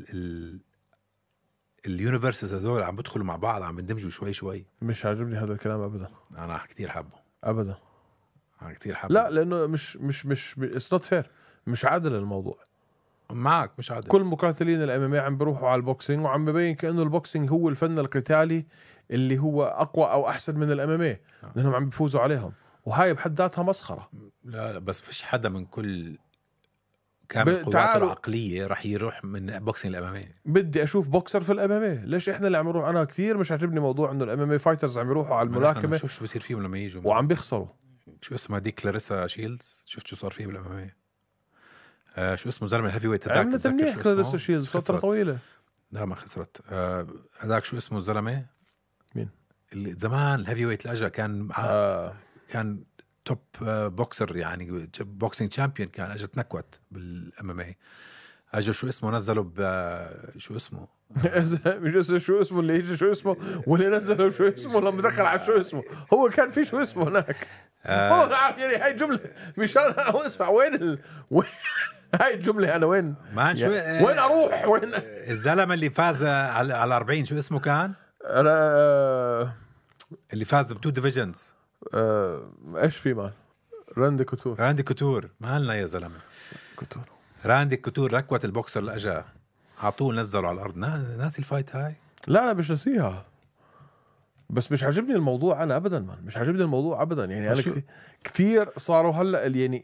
A: اليونيفرسز هذول، عم بدخلوا مع بعض، عم بندمجوا شوي.
B: مش عاجبني هذا الكلام ابدا.
A: انا كتير حابه
B: ابدا.
A: انا كتير حابه.
B: لا لانه مش اتس نوت فير، مش عادل الموضوع.
A: معك مش عادل.
B: كل مقاتلين الام ام اي عم بيروحوا على البوكسينج، وعم ببين كانه البوكسينج هو الفن القتالي اللي هو اقوى او احسن من الام ام اي، لانهم عم بيفوزوا عليهم، وهاي بحد ذاتها مسخره.
A: لا بس فيش حدا من كل كامل قواته العقليه راح يروح من بوكسينج الامامي.
B: بدي اشوف بوكسر في الام ام اي، ليش احنا اللي عم نروح؟ انا كثير مش عاجبني موضوع انه الام ام اي فايترز عم يروحوا على الملاكمه.
A: شوف بصير فيهم لما يجوا
B: وعم بيخسروا.
A: شو اسمها دي كلاريسا شيلدز، شفت شو صار فيه بالامامي؟ شو اسمه زلمه الهيفي ويت اتاك،
B: عملت منيح كلاريسا شيلدز فتره طويله.
A: لا ما خسرت. هذاك شو اسمه الزلمه؟
B: مين
A: اللي زمان الهيفي ويت الاجا كان كان توب بوكسر، يعني بوكسينج تشامبيون، كان اجى تنكوت بالامامي. اجى شو اسمه نزلوا شو اسمه
B: مش شو اسمه اللي يجي شو اسمه، واللي نزله شو اسمه لما دخل على شو اسمه. هو كان في شو اسمه هناك. يعني هاي جمله مش انا اسمع وين هاي الجمله انا وين
A: ما شو
B: وين اروح وين
A: الزلمه اللي فاز على 40 شو اسمه كان؟
B: انا
A: اللي فاز ب2 ديفيجنز.
B: ايش في مان؟ راندي كوتور
A: ما لنا يا زلمه
B: كوتور.
A: راندي كوتور ركوت البوكسر اللي اجا عطوه نزلوا على الارض. ناسي الفايت هاي.
B: لا مش ناسيها، بس مش عاجبني الموضوع انا ابدا مان، مش عاجبني الموضوع ابدا. يعني انا كثير صاروا هلا يعني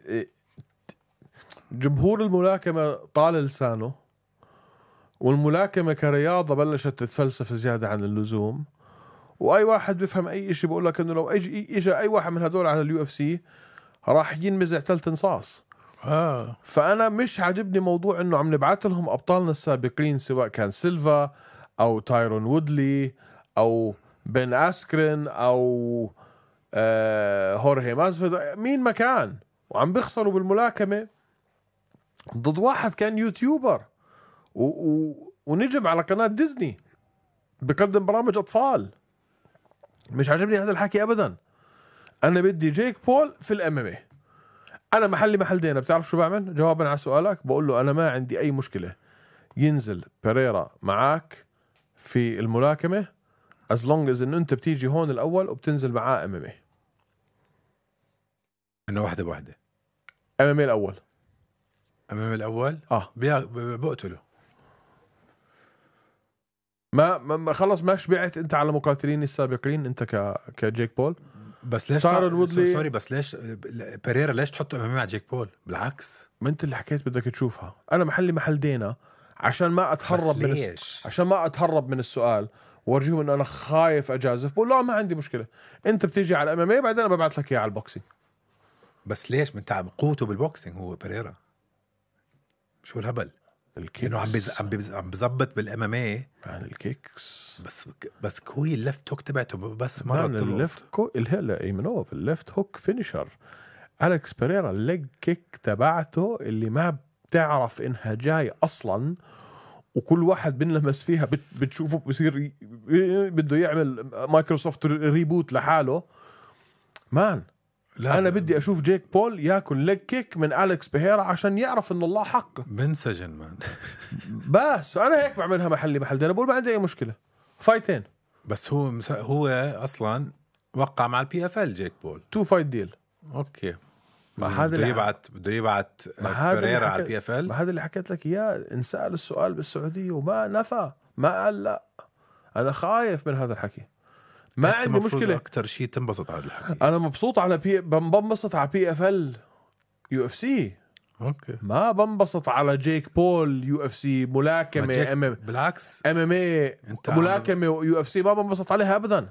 B: جمهور الملاكمه طال لسانه، والملاكمه كرياضه بلشت تتفلسف زياده عن اللزوم، واي واحد بيفهم اي شيء بقول لك انه لو اجى اي واحد من هدول على اليو اف سي راح ينمزع ثلث نصاص. فانا مش عاجبني موضوع انه عم نبعث لهم ابطالنا السابقين، سواء كان سيلفا او تايرون وودلي او بن اسكرين او هورهي مازفيد، مين ما كان، وعم بيخسروا بالملاكمه ضد واحد كان يوتيوبر ونجم على قناه ديزني بقدم برامج اطفال. مش عاجبني هذا الحكي ابدا. انا بدي جيك بول في الام ام اي. انا محل دينا. بتعرف شو بعمل جوابا على سؤالك؟ بقول له انا ما عندي اي مشكله ينزل بيريرا معك في الملاكمه as long as انه انت بتيجي هون الاول وبتنزل معاه ام ام اي.
A: انه واحده بواحده.
B: ام ام اي الاول.
A: امام الاول بقتله.
B: ما خلص ما شبعت انت على مقاتلين السابقين انت كجيك بول.
A: بس ليش سوري بس ليش بيريرا ليش تحطه امامي مع جيك بول؟ بالعكس
B: ما انت اللي حكيت بدك تشوفها. انا محل دينا عشان ما اتهرب عشان ما اتهرب من السؤال وارجيهم انه انا خايف اجازف. بقول لا ما عندي مشكله، انت بتيجي على الام ام اي بعدين انا ببعث لك اياه على البوكسينج.
A: بس ليش من تعب قوته بالبوكسينج هو بيريرا؟ شو الهبل؟ انه عم بزبط بالام ام اي
B: عن الكيكس.
A: بس كوي اللفت هوك تبعته بس مره
B: اللفت هلا ايمنوف اللفت هوك فينيشر. أليكس بيريرا الليج كيك تبعته اللي ما بتعرف انها جاي اصلا، وكل واحد بنلمس فيها بتشوفه بصير بده يعمل مايكروسوفت ريبوت لحاله. مان لا انا بدي اشوف جيك بول ياكل ليج كيك من أليكس بيريرا عشان يعرف انه الله حق.
A: بنسجن مان.
B: بس انا هيك بعملها محل ده. انا بقول ما عندي اي مشكله فايتين.
A: بس هو اصلا وقع مع البي اف ال جيك بول
B: 2 فايت ديل.
A: اوكي
B: ما هذا
A: بده يبعت بيريرا على البي اف ال.
B: ما هذا اللي حكيت لك اياه. انسأل السؤال بالسعوديه وما نفى، ما قال لا. انا خايف من هذا الحكي. ما عندي مشكله.
A: اكثر شيء تنبسط على الحكي.
B: انا مبسوط على بنبسط على بي اف ال يو اف سي.
A: اوكي
B: ما بنبسط على جيك بول يو اف سي ملاكمه
A: بالعكس
B: ام ام اي ملاكمه يو اف سي ما بنبسط عليها ابدا.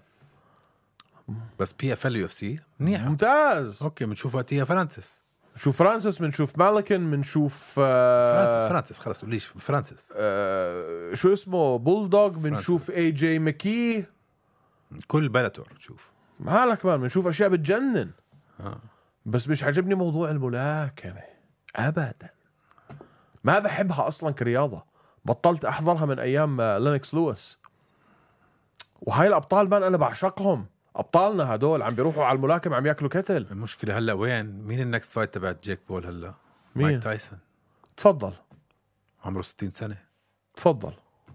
A: بس بي اف ال يو اف سي منيح
B: ممتاز.
A: اوكي بنشوف وقتها فرانسيس،
B: بنشوف مالكن، بنشوف
A: فرانسيس خلص تقوليش فرانسيس
B: شو اسمه بولدوغ، بنشوف اي جي ماكي،
A: كل بلاتور نشوف
B: مالك مان. بنشوف اشياء بتجنن. بس مش عجبني موضوع الملاكمه ابدا. ما بحبها اصلا كرياضه. بطلت احضرها من ايام لينكس لويس. وهاي الابطال مان انا بعشقهم. ابطالنا هدول عم بيروحوا على الملاكمه عم ياكلوا كتل.
A: المشكله هلا وين مين النكست فايت تبعت جيك بول هلا؟
B: مين؟
A: مايك تايسون.
B: تفضل.
A: عمره 60 سنه.
B: تفضل.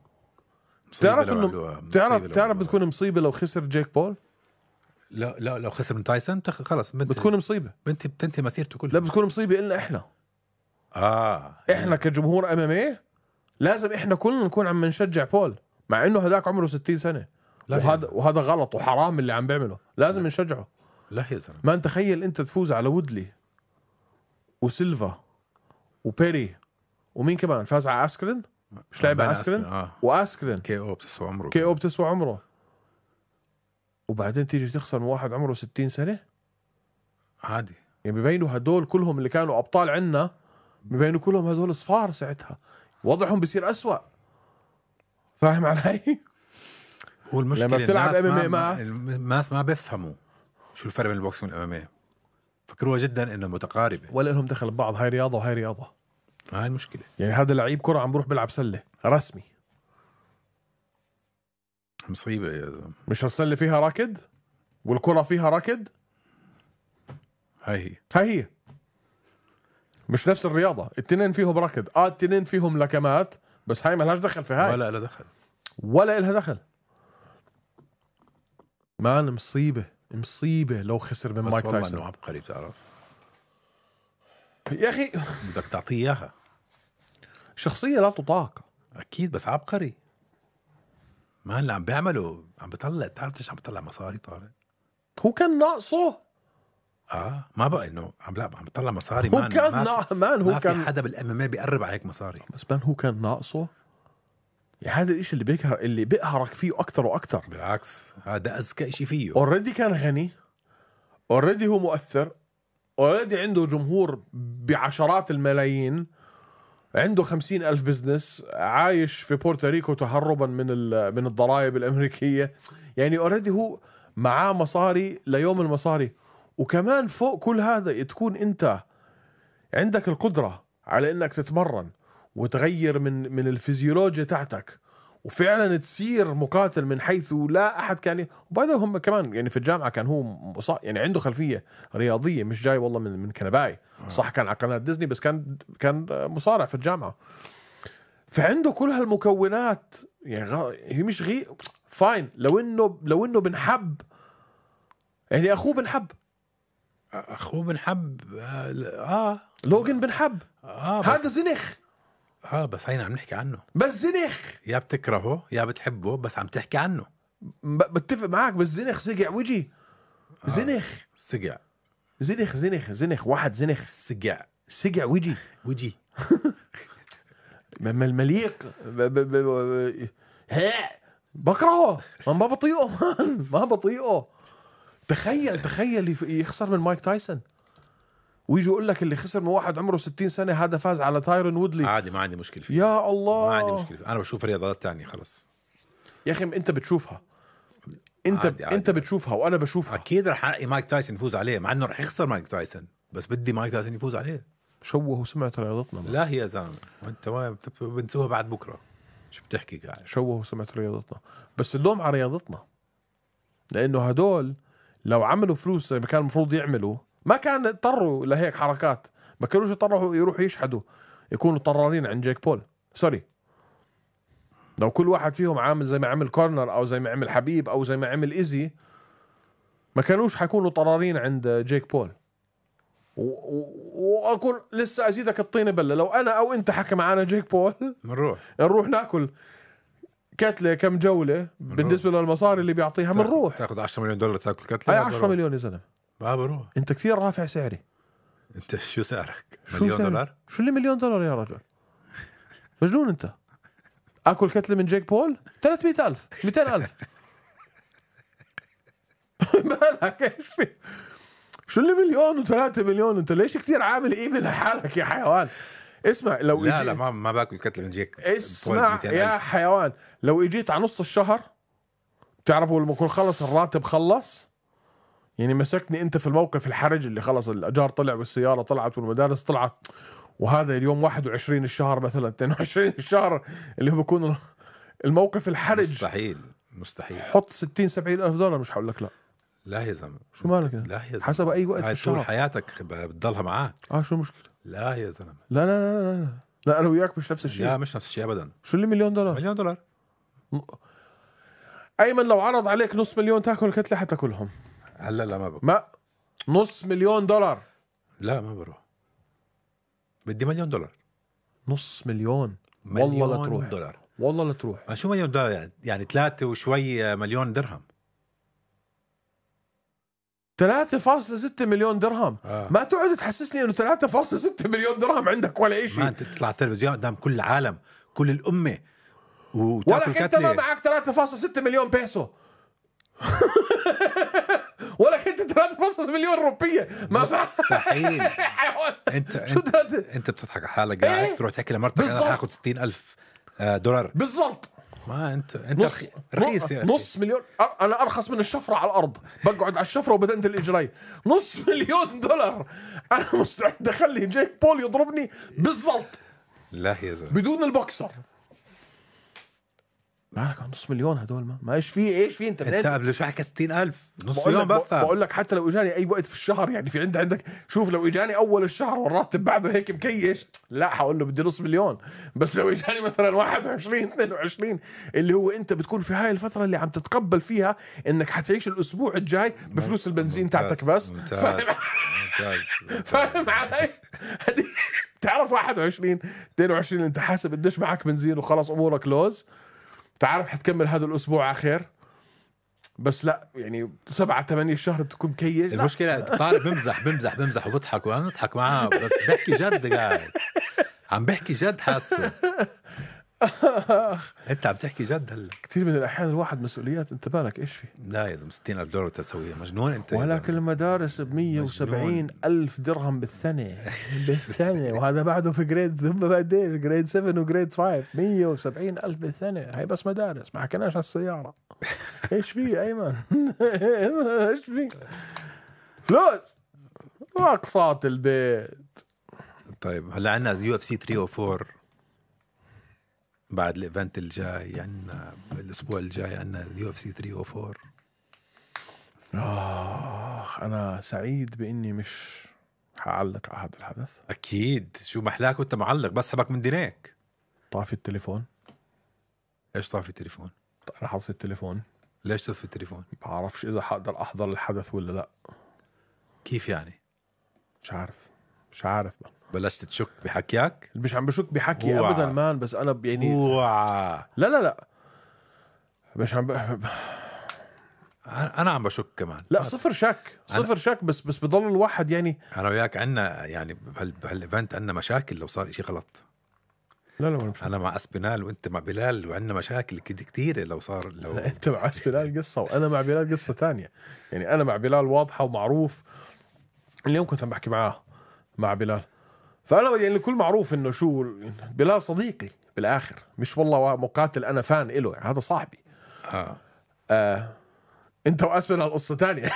B: تعرف انه تعرف بتكون مصيبه لو خسر جيك بول.
A: لا لو خسر من تايسون خلص
B: بتكون مصيبه.
A: بتنتهي مسيرته كلها.
B: لا بتكون مصيبه إلنا احنا. احنا كجمهور ام ام اي لازم احنا كلنا نكون عم نشجع بول مع انه هذاك عمره 60 سنه. وهذا غلط وحرام اللي عم بيعمله. لازم نشجعه.
A: لا يا زلمه
B: ما انت تخيل انت تفوز على وودلي وسيلفا وبيري ومين كمان فاز على اسكرين. مش لاعب اسكرين واسكرين
A: كي او
B: بتسوى عمره وبعدين تيجي تخسر من واحد عمره 60 سنه
A: عادي.
B: يعني ببينوا هدول كلهم اللي كانوا ابطال عنا ببينوا كلهم هدول صفار ساعتها. وضعهم بيصير أسوأ. فاهم علي؟
A: هو المشكله
B: لما بتلعب
A: الناس ما بيفهموا شو الفرق بين البوكسينج والاماميه. فكروها جدا انه متقاربه
B: ولا لهم دخل ببعض. هاي رياضه وهاي رياضه.
A: هاي المشكله.
B: يعني هذا لعيب كره عم بروح بيلعب سله رسمي.
A: مصيبه يا زلمه.
B: مش السله فيها ركض والكره فيها ركض.
A: هاي
B: هي مش نفس الرياضه. التنين فيهم ركض. التنين فيهم لكمات. بس هاي ما لهاش دخل في هاي. ولا لها دخل. ما أنا مصيبة لو خسر من مايك تايسون.
A: والله انه عبقري بتعرف
B: يا اخي.
A: بدك تعطيه اياها.
B: شخصية لا تطاق.
A: اكيد بس عبقري. ما اللي عم بيعمله عم بيطلع. تعرف ليش عم بيطلع مصاري طارق؟
B: هو كان ناقصه.
A: ما بقى انه عم بيطلع مصاري.
B: هو كان
A: ما في حدا بالام ام بيقرب على هيك مصاري.
B: بس هو كان ناقصه. يعني هذا الاشي اللي بيقهرك فيه اكتر واكتر.
A: بالعكس هذا اذكى اشي فيه.
B: اوريدي كان غني. اوريدي هو مؤثر. اوريدي عنده جمهور بعشرات الملايين. عنده 50,000 بزنس. عايش في بورتوريكو تهربا من الضرائب الامريكيه. يعني اوريدي هو معاه مصاري ليوم المصاري. وكمان فوق كل هذا تكون انت عندك القدره على انك تتمرن وتغير من الفيزيولوجيا تاعتك وفعلا تصير مقاتل من حيث لا احد كان وبعدين هم كمان يعني في الجامعه كان هو يعني عنده خلفيه رياضيه، مش جاي والله من كنباي. صح كان على قناه ديزني بس كان مصارع في الجامعه، فعنده كل هالمكونات. يعني هي مش فاين لو انه بنحب، يعني اخوه بنحب لوجن بنحب هذا زنخ
A: بس هينا عم نحكي عنه،
B: بس زنخ
A: يا بتكرهه يا بتحبه بس عم تحكي عنه.
B: بتفق معك، بس زنخ سقع وجهي. زنخ
A: سقع
B: زنخ واحد زنخ سقع وجهي المليق بكرهه، ما بطيئه. تخيل يخسر من مايك تايسون، ويجي يقول لك اللي خسر من واحد عمره 60 سنة هذا فاز على تايرون وودلي.
A: عادي، ما عندي مشكلة فيه.
B: يا الله
A: ما عندي مشكلة فيه. أنا بشوف رياضات تانية خلص
B: يا أخي. أنت بتشوفها، أنت بتشوفها وأنا بشوفها.
A: أكيد رح ألاقي مايك تايسون يفوز عليه، مع إنه رح يخسر مايك تايسون، بس بدي مايك تايسون يفوز عليه.
B: شوه سمعة رياضتنا
A: لا هي زلمة، وأنت وين بنسوها بعد بكرة؟ شو بتحكي قاعد؟
B: شوه سمعة رياضتنا، بس اللوم على رياضتنا، لأنه هدول لو عملوا فلوس زي ما كان المفروض يعملوا ما كان اضطروا لهيك حركات. ما كانوش يضطروا يروحوا يشحدوا يكونوا طرارين عند جيك بول. سوري، لو كل واحد فيهم عامل زي ما عمل كورنر أو زي ما عمل حبيب أو زي ما عمل إيزي ما كانوش حيكونوا طرارين عند جيك بول. وأقول لسه أزيدك الطينة بلة، لو أنا أو أنت حكى معانا جيك بول نروح ناكل كتلة كم جولة بالنسبة للمصاري اللي بيعطيها بنروح.
A: تاخذ $10 مليون تاكل كتلة.
B: هاي 10 مليون يا زلمة.
A: ما بروح.
B: انت كثير رافع سعري.
A: انت شو سعرك؟
B: $1,000,000. شو اللي $1,000,000 يا رجل؟ مجنون انت. اكل كتلة من جيك بول 300,000 200,000. مالك ايش في؟ شو اللي 1,000,000 و3 مليون؟ انت ليش كثير عامل قيمة لحالك يا حيوان؟ اسمع لو
A: لا ما باكل كتلة من جيك.
B: اسمع يا حيوان، لو اجيت على نص الشهر بتعرفوا لما يكون خلص الراتب خلص، يعني مسكني انت في الموقف الحرج اللي خلص الاجار طلع والسيارة طلعت والمدارس طلعت، وهذا اليوم 21 الشهر مثلا 22 الشهر اللي هو بيكون الموقف الحرج.
A: مستحيل.
B: حط 60-70 ألف دولار مش حقول لك لا.
A: لا يا زلمة
B: شو مالك؟
A: لا يا زلمة،
B: حسب اي وقت في الشهر.
A: طول حياتك بتضلها معاك.
B: شو المشكلة؟
A: لا يا زلمة،
B: لا لا لا لا لا انا وياك مش نفس الشيء.
A: لا مش نفس الشيء ابدا.
B: شو اللي $1,000,000؟
A: $1,000,000.
B: ايمن لو عرض عليك $500,000 تاكل كتلة حتاكلهم.
A: هلا لا ما بروح.
B: ما $500,000.
A: لا ما بروح، بدي $1,000,000.
B: $500,000 والله لا تروح. والله لا تروح.
A: شو $1,000,000 يعني 3 وشوي مليون درهم.
B: 3.6 مليون درهم. ما تقعد تحسسني انه 3.6 مليون درهم عندك ولا شيء.
A: ما انت تطلع تلفزيون قدام كل العالم كل الامه
B: وتاكل كتلة. انت ما معك 3.6 مليون بيسو. ولك انت 3.6 مليون روبيه. ما
A: مستحيل. انت بتضحك على حالك قاعد تروح تحكي لمرتك انا هاخذ $60,000
B: بالضبط.
A: ما انت رخيص يا
B: $500,000. انا ارخص من الشفره على الارض، بقعد على الشفره وبدنت الاجري. $500,000 انا مستعد اخلي جيك بول يضربني بالضبط.
A: لا يا زلمه
B: بدون البوكسر. مالك $500,000 هدول ما ايش في انت
A: قبل شو حكى 60,000 نص يوم بفهم.
B: بقول لك حتى لو اجاني اي وقت في الشهر، يعني في عندك شوف لو اجاني اول الشهر والراتب بعده هيك مكيش لا حقول له بدي $500,000. بس لو اجاني مثلا 21 22 اللي هو انت بتكون في هاي الفتره اللي عم تتقبل فيها انك حتعيش الاسبوع الجاي بفلوس البنزين تاعتك بس. فاهم علي؟ تعرف 21 22 انت حاسب قديش معك بنزين وخلص امورك لوز، تعرف حتكمل هذا الأسبوع على خير. بس لا يعني 7-8 شهر تكون كيش.
A: المشكلة طارق بمزح وبضحك وأنا نضحك معاه بس بحكي جد قاعد عم بحكي جد حاسه. انت عم تحكي جد هلا.
B: كثير من الأحيان الواحد مسؤوليات انت بالك ايش في.
A: لا يا زلمة $60,000 تسويها مجنون انت.
B: ولكن المدارس $170,000 درهم بالسنة. وهذا بعده في جريد 7 وجريد 5 $170,000 بالسنة. هاي بس مدارس، ما حكيناش على السيارة. ايش في ايمن؟ ايش في فلوس واقساط البيت.
A: طيب هلا عندنا UFC 3 و 4 بعد الايفنت الجاي عندنا الاسبوع الجاي عندنا اليو اف سي 304.
B: انا سعيد باني مش حعلق على هذا الحدث.
A: اكيد، شو محلاك وانت معلق، بسحبك من دينيك.
B: طافي التليفون.
A: ايش طافي التليفون؟
B: انا حاطط التليفون.
A: ليش تطفي التليفون؟
B: بعرفش اذا حقدر احضر الحدث ولا لا.
A: كيف يعني؟
B: مش عارف بقى.
A: بلشت تشك بحكيك؟
B: مش عم بشك بحكي
A: اوعى.
B: ابدا مان، بس انا يعني
A: اوعى.
B: لا مش عم
A: انا عم بشك كمان.
B: لا صفر شك بس بضل الواحد يعني.
A: انا وياك عنا يعني بهالايفنت عنا مشاكل لو صار اشي غلط.
B: لا مش
A: انا مع اسبينال وانت مع بلال وعندنا مشاكل كتيرة لو صار. لو
B: انت مع بلال قصة وانا مع بلال قصة تانية. يعني انا مع بلال واضحة ومعروف. اليوم كنت عم بحكي معاه مع بلال، فانا يعني الكل معروف انه شو بلال صديقي بالاخر، مش والله مقاتل انا فان له، يعني هذا صاحبي. انت واسفل على القصة تانية.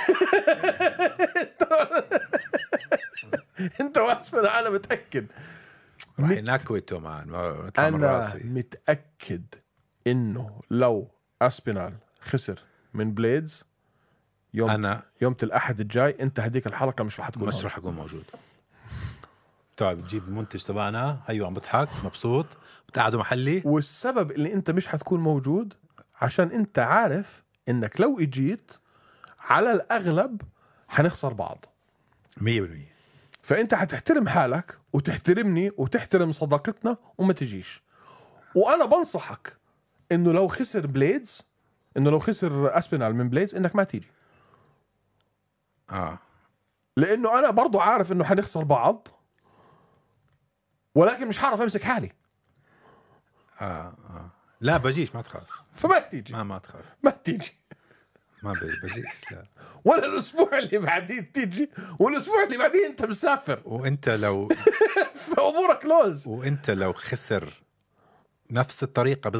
B: انت واسفل انا متأكد
A: رح ينكوته مان.
B: انا متأكد انه لو اسبينال خسر من بليدز يوم الأحد الجاي، انت هديك الحلقة مش رح
A: اكون موجود. تعال بتجيب المنتج تبعنا، هيو عم بضحك مبسوط بتقعدوا محلي.
B: والسبب اللي انت مش حتكون موجود عشان انت عارف انك لو اجيت على الاغلب حنخسر بعض
A: 100%.
B: فانت حتحترم حالك وتحترمني وتحترم صداقتنا وما تجيش. وانا بنصحك انه لو خسر اسبينال من بليدز انك ما تيجي. لانه انا برضو عارف انه حنخسر بعض، ولكن مش حعرف امسك حالي.
A: لا بجيش، ما تخاف.
B: فما تيجي.
A: ما تخاف.
B: ما تيجي.
A: ما بجيش. لا.
B: ولا الاسبوع اللي بعديه تيجي، والاسبوع اللي بعديه انت مسافر.
A: وانت لو
B: فامورك لوز.
A: وانت لو خسر نفس الطريقة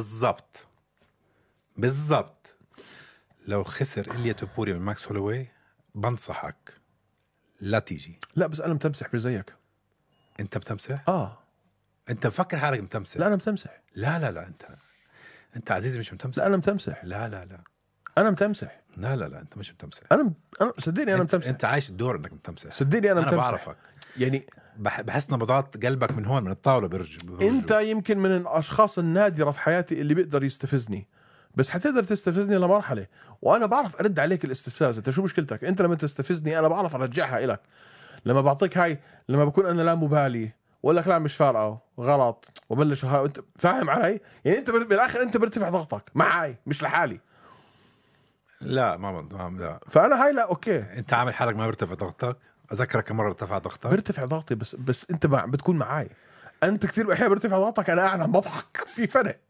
A: بالضبط لو خسر إليا توبوري من ماكس هولوي، بنصحك لا تيجي.
B: لا بس انا متمسح بزيك.
A: انت بتمسح؟
B: انت
A: مفكر حالك متمسح؟
B: لا انا متمسح.
A: لا انت عزيزي مش متمسح.
B: لا انا متمسح.
A: لا
B: انا متمسح.
A: لا انت مش متمسح.
B: انا صدقني انا متمسح.
A: انت عايش الدور انك متمسح.
B: صدقني انا متمسح.
A: بعرفك
B: يعني
A: بحس نبضات قلبك من هون من الطاولة برجوا.
B: انت يمكن من الاشخاص النادرة في حياتي اللي بيقدر يستفزني، بس حتقدر تستفزني لمرحلة وانا بعرف ارد عليك الاستفزاز. انت شو مشكلتك؟ انت لما تستفزني انا بعرف ارجعها الك. لما بعطيك هاي، لما بكون انا لا مبالي وأقول لك لا مش فارقة غلط وبلش انت فاهم علي؟ يعني انت بالاخر انت برتفع ضغطك معي مش لحالي.
A: لا لا.
B: فانا هاي لا اوكي.
A: انت عامل حالك ما برتفع ضغطك. اذكرك مرة ارتفع ضغطك.
B: برتفع ضغطي بس انت بتكون معي. انت كثير احيانا برتفع ضغطك انا قاعد عم بضحك، في فرق.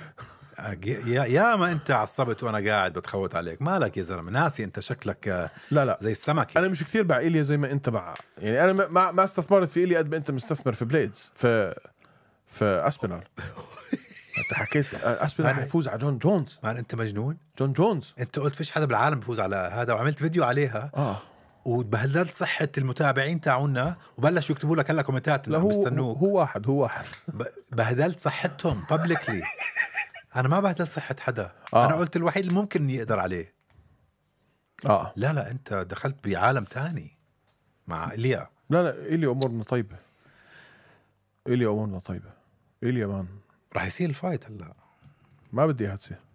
A: يا ما انت عصبت وانا قاعد بتخوت عليك. مالك يا زلمه؟ ناسي انت شكلك
B: لا
A: زي السمكه.
B: انا مش كثير مع إيليا زي ما انت مع، يعني انا ما استثمرت في إيليا قد ما انت مستثمر في بليدز في اسبينال. انت حكيت اسبينال حيفوز على جون جونز.
A: مان انت مجنون.
B: جون جونز
A: انت قلت فيش حدا بالعالم بيفوز على هذا، وعملت فيديو عليها. وبهدلت صحة المتابعين تاعونا وبلشوا يكتبوا لك هلا كومنتات.
B: لا هو واحد
A: بهدلت صحتهم بابليكلي. انا ما بهدل صحة حدا. انا قلت الوحيد اللي ممكن يقدر عليه. لا انت دخلت بعالم تاني مع إليا.
B: لا إليا امورنا طيبة. إليا مان
A: راح يصير الفايت هلا.
B: ما بدي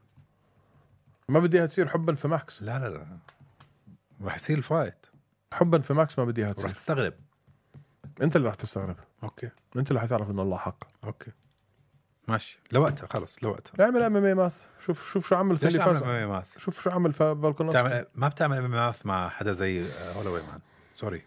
B: اياها تصير حبا في ماكس.
A: لا راح يصير الفايت
B: حبا في ماكس. ما بدي اياها تصير.
A: راح تستغرب.
B: انت اللي راح تستغرب.
A: اوكي.
B: انت اللي حتعرف انه الله حق.
A: اوكي ماشي. لوقتها خلص لوقتها.
B: اعمل MMA ماث. شوف شو عمل
A: ليش عمل MMA ماث؟
B: شوف شو عمل فالكونوفسكي.
A: ما بتعمل MMA ماث مع حدا زي هولوي مان. سوري.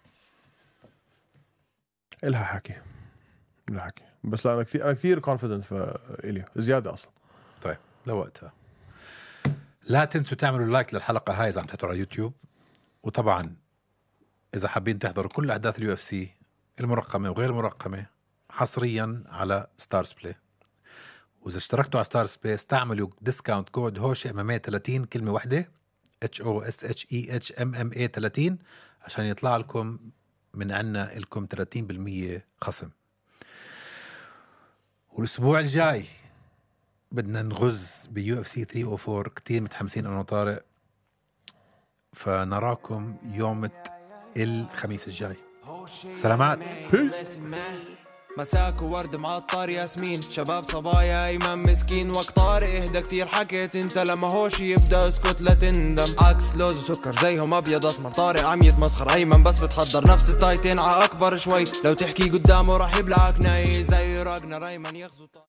B: إلها حكي بس لا انا كثير كونفيدنت في إليا زياده اصلا.
A: طيب لوقتها. لا تنسوا تعملوا لايك للحلقه هاي اذا عم تحضروا على يوتيوب. وطبعا اذا حابين تحضروا كل احداث اليو اف سي المرقمه وغير المرقمه حصريا على ستارز بلاي. واذا اشتركتوا على ستارز بلاي استعملوا ديسكاونت كود هوش MMA 30 كلمه واحده HOSHEHMMA 30 عشان يطلع لكم من عنا لكم 30% خصم. والاسبوع الجاي بدنا نغز بيو اف سي 304. كتير متحمسين انا وطارق، فنراكم يوم الخميس الجاي. سلامات.
C: مساك وورد معطر ياسمين، شباب صبايا ايمن مسكين. وقت طارق اهدى كتير حكيت انت، لما هوش يبدا اسكت لا تندم. عكس لوز وسكر زيهم ابيض اسمر، طارق عم يتمسخر ايمن بس بتحضر نفس التايتين ع اكبر شوي. لو تحكي قدامه راح يبلعك ناي زي راجنا ايمن يغزو.